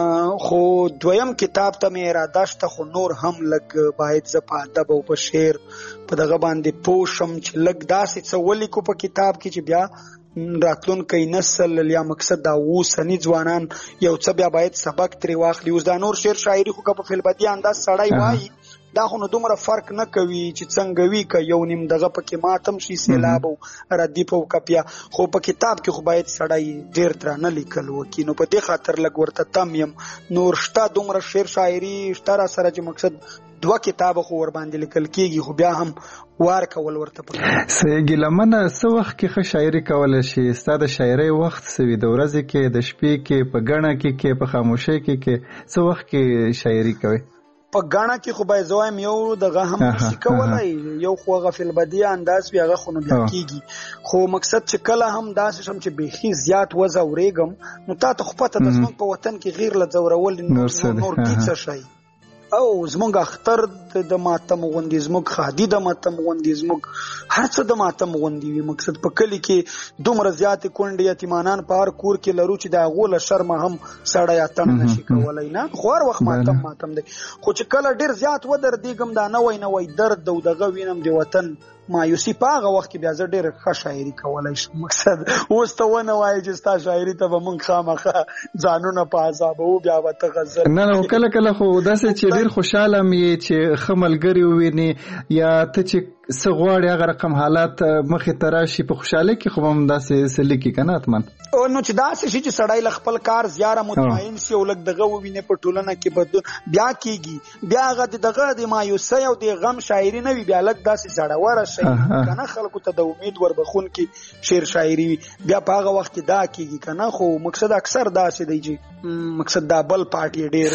خو دویم کتاب ته مې اراده شته خو نور هم لږ باید زه په ادب او په شعر په دغه باندې پوه شم چې لږ داسې څه ولیکو په کتاب کې چې بیا راتلونکی نسل یا مقصد دا اوسني ځوانان یو څه بیا باید سبق ترې واخلي. اوس دا نور شعر شاعري خو که په فیلبدي انداز سړی وایي دا خو نو دومره فرق نه کوي چې څنګه وي که یو نیم دغه پکې ماتم شي سیلاب او ردیف او کپیا خو په کتاب کې خو باید سړی ډېر درانه لیکل وکړي نو په دې خاطر لږ ورته تم یم. نور شته دومره شعر شاعري شته را سره چې مقصد دوه کتابه خو ور باندې لیکل کېږي خو بیا هم وار کول ورته پکار. سه ګیلمنه څه وخت کې ښه شاعري کولی شي ستا د شاعرۍ وخت څه وي د ورځې کې د شپې کې په ګڼه کې کې په خاموشۍ کې کې څه وخت کې شاعري کوي؟ په ګڼه کې خو باید زوایم یو دغه هم شي کولی یو خو هغه فیلبدي انداز وي هغه خو نو بیا کېږي خو مقصد چې کله هم داسې شم چې بیخي زیات وځورېږم نو تا ته خو پته ده زموږ په وطن کې غیر له ځورول نور کې څه شی او زموږ اختر د ماتم غوندې زموږ خادي د ماتم غوندې زموږ هر څه د ماتم غوندې وي مقصد په کلي کې دومره زیاتې کونډې یتیمانان په هر کور کې لرو چې د هغو له شرمه هم سړی اتڼ نشي کولی نه خو هر وخت ماتم ماتم دی خو چې کله ډېر زیات ودردېږم دا نوی نوی درد او دغه وینم د وطن مایوسي په هغه وخت کې بیا زه ډېر ښه شاعري کولی شم مقصد اوس ته ونه وایې چې ستا شاعري ته به مونږ خامخا ځانونه په عذابوو بیا به ته غزل نه نه کله کله خو داسې چې ډېر خوشحاله م یې چې ښه ملګري ووینې یا ته چې څه غواړې هغه رقم حالات مخې ته راشي په خوشحالۍ کې خو به هم داسې څه لیکي که نه حتما نو چې داسې شي چې سړی له خپل کار زیاره مطمئن سي او لږ دغه ووینې په ټولنه کې به بیا کېږي بیا هغه د دغه د مایوسۍ او د غم شاعري نه وي بیا لږ داسې زړوره شي که نه خلکو ته د امید وربخونکي شعر شاعري وي بیا په هغه وخت کې دا کېږي که نه خو مقصد اکثر داسې دی چې مقصد دا بل پارټي ډېر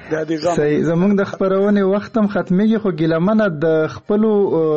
صحیح زموږ د خپرونې وخت هم ختمېږي خو ګیلمنه د خپلو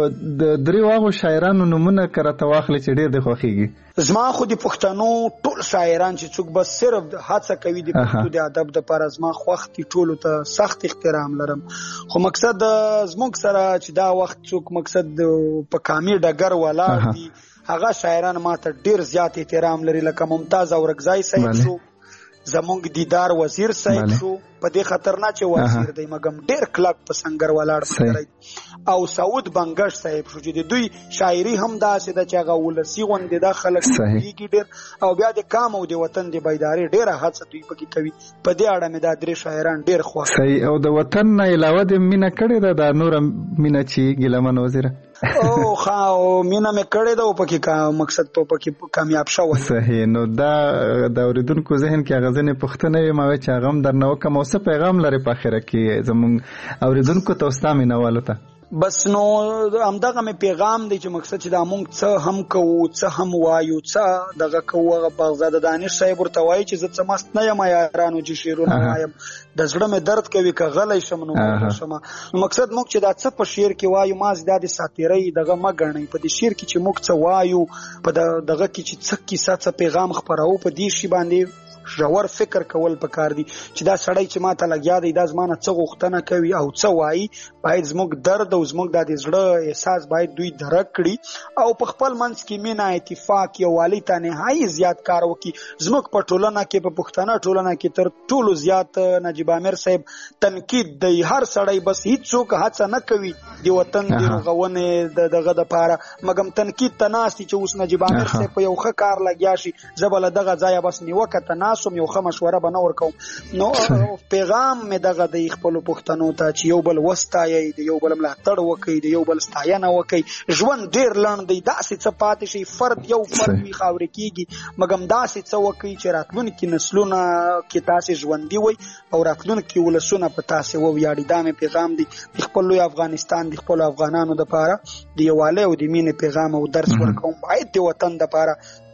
د درې واغو شاعرانو نومونه که راته واخلې چې ډېر دې خوښېږي زما خو د پښتنو ټول شاعران چې څوک بس صرف هڅه کوي د پښتو د ادب دپاره زما خوښ دي ټولو ته سخت احترام لرم خو مقصد زموږ سره چې دا وخت څوک مقصد په کامي ډګر ولاړ دي هغه شاعران ما ته ډېر زیات احترام لري لکه ممتاز اورکزی صاحب شو زمونږ دیدار وزیر صاحب شو په دې خطر نه چې وزیر دی مګم ډېر کلک په سنگر ولاړ پکړی او سعود بنګش صاحب شو چې د دوی شاعري هم داسې ده چې هغه ولسي غوندې ده خلک پوهېږي ډېر او بیا د کام او د وطن د بیدارۍ ډېره هڅه دوی پکې کوي په دې اړه مې دا درې شاعران ډېر خوښ صحیح او د وطن نه علاوه د مینه کړې ده دا نوره مینه چې ګیلمن وزیره او ښه او مینه مې کړې ده او پکې مقصد په پکې کامیاب شوی صحیح نو دا د اورېدونکو ذهن کې هغه ځینې پوښتنه وي ما وایي چې هغه هم درنه وکړم او څه پیغام لري په اخره کې زموږ اورېدونکو ته او ستا مینوالو ته بس نو همدغه مې پیغام دی چې مقصد چې دا مونږ څه هم کوو څه هم وایو څه دغه کوو هغه بغزاده دانش صاحب ورته وایي چې زه څه مست نه یم یارانو چې شعرونه وایم د زړه مې درد کوي که غلی شم نو غلی شم مقصد موږ چې دا څه په شعر کې وایو مازې دا د ساتیرۍ دغه مه ګڼئ په دې شعر کې چې موږ څه وایو په دغه کې چې څه کیسه څه پیغام خپروو په دې شي باندې ژور فکر کول پکار دي چې دا سړی چې ماته لګیا دی دا زما نه څه غوښتنه کوي او څه وایي باید زموږ درد او زموږ دا د زړه احساس باید دوی درک کړي او په خپل منځ کې مینه اتفاق یووالي ته نهایي زیات کار وکړي زموږ په ټولنه کې په پښتنه ټولنه کې تر ټولو زیات نجیب عامر صاحب تنقید دی هر سړی بس هیڅوک هڅه نه کوي د وطن د رغونې دغه دپاره مګم تنقید ته ناست چې اوس نجیب عامر صاحب په یو ښه کار لګیا شي زه به له دغه ځایه بس نیوکه ته ناست یو ښه مشوره به نه ورکوم نو پیغام مې دغه دی خپلو پښتنو ته چې یو بل وستایئ د یو بل ملاتړ وکئ د یو بل ستاینه وکئ ژوند ډېر لنډ دی داسې څه پاتې شي فرد یو فرد وي خاورې کېږي مګم داسې څه وکئ چې راتلونکي نسلونه کې تاسې ژوندي وئ او راتلونکي ولسونه په تاسې وویاړي دا مې پیغام دی د خپل لوی افغانستان د خپلو افغانانو دپاره د یووالۍ او د مینې پیغام او درس ورکوم باید د وطن دپاره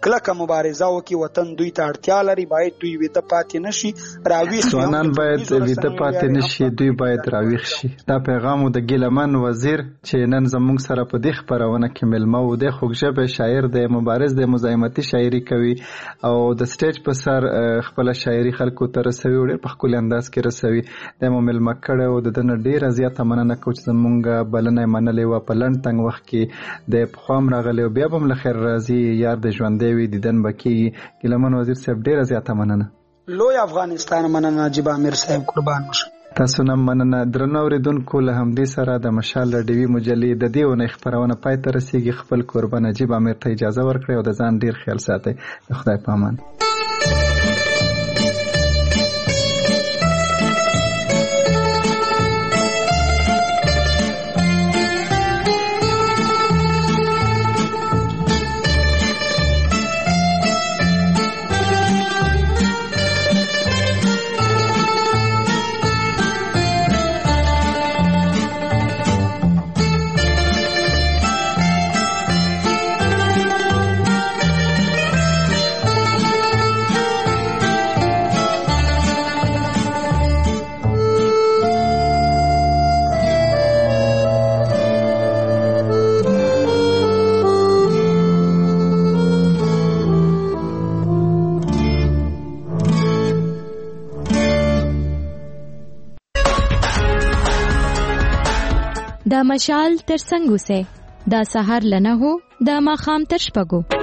کلکه مبارزه وکړي. وطن دوی ته اړتیا لري، باید دوی ویده پاتې نشي، راویښ ځوانان باید ویده پاتې نشي، دوی باید راویښ شي. دا پیغام د ګیلمن وزیر چې نن زموږ سره په دې خپرونه کې ملمه و، د خوږژبی شاعر دی، مبارز دی، مزاحمتي شاعري کوي او د سټیج په سر خپل شاعري خلکو ته رسوي، ډېر په ښکلي انداز کې رسوي. د مو ملمه کړی او د ده نه ډېره زیاته مننه کوو چې زموږ بلنه یې منلې وه. په لنډ تنګ وخت کې د پخوا هم راغلی او بیا به هم له خیر راځي، یار د ژوندی وي، دیدن به کېږي. ګیلمن وزیر صاحب ډېره زیاته مننه. لوی افغانستان مننه نجیب امیر صاحب، قربان مشه. تاسو نه مننه. درنو اورېدونکو، له همدې سره د مشال ډیوي مجلې د دې اونۍ خپرونه پای ته رسېږي. خپل کوربه نجیب امیر ته اجازه ورکړئ او د ځان ډېر خیال ساتئ. د خدای په امان. د مشال تر څنګ اوسئ. دا سهار لنه هو، د ماښام تر شپږو.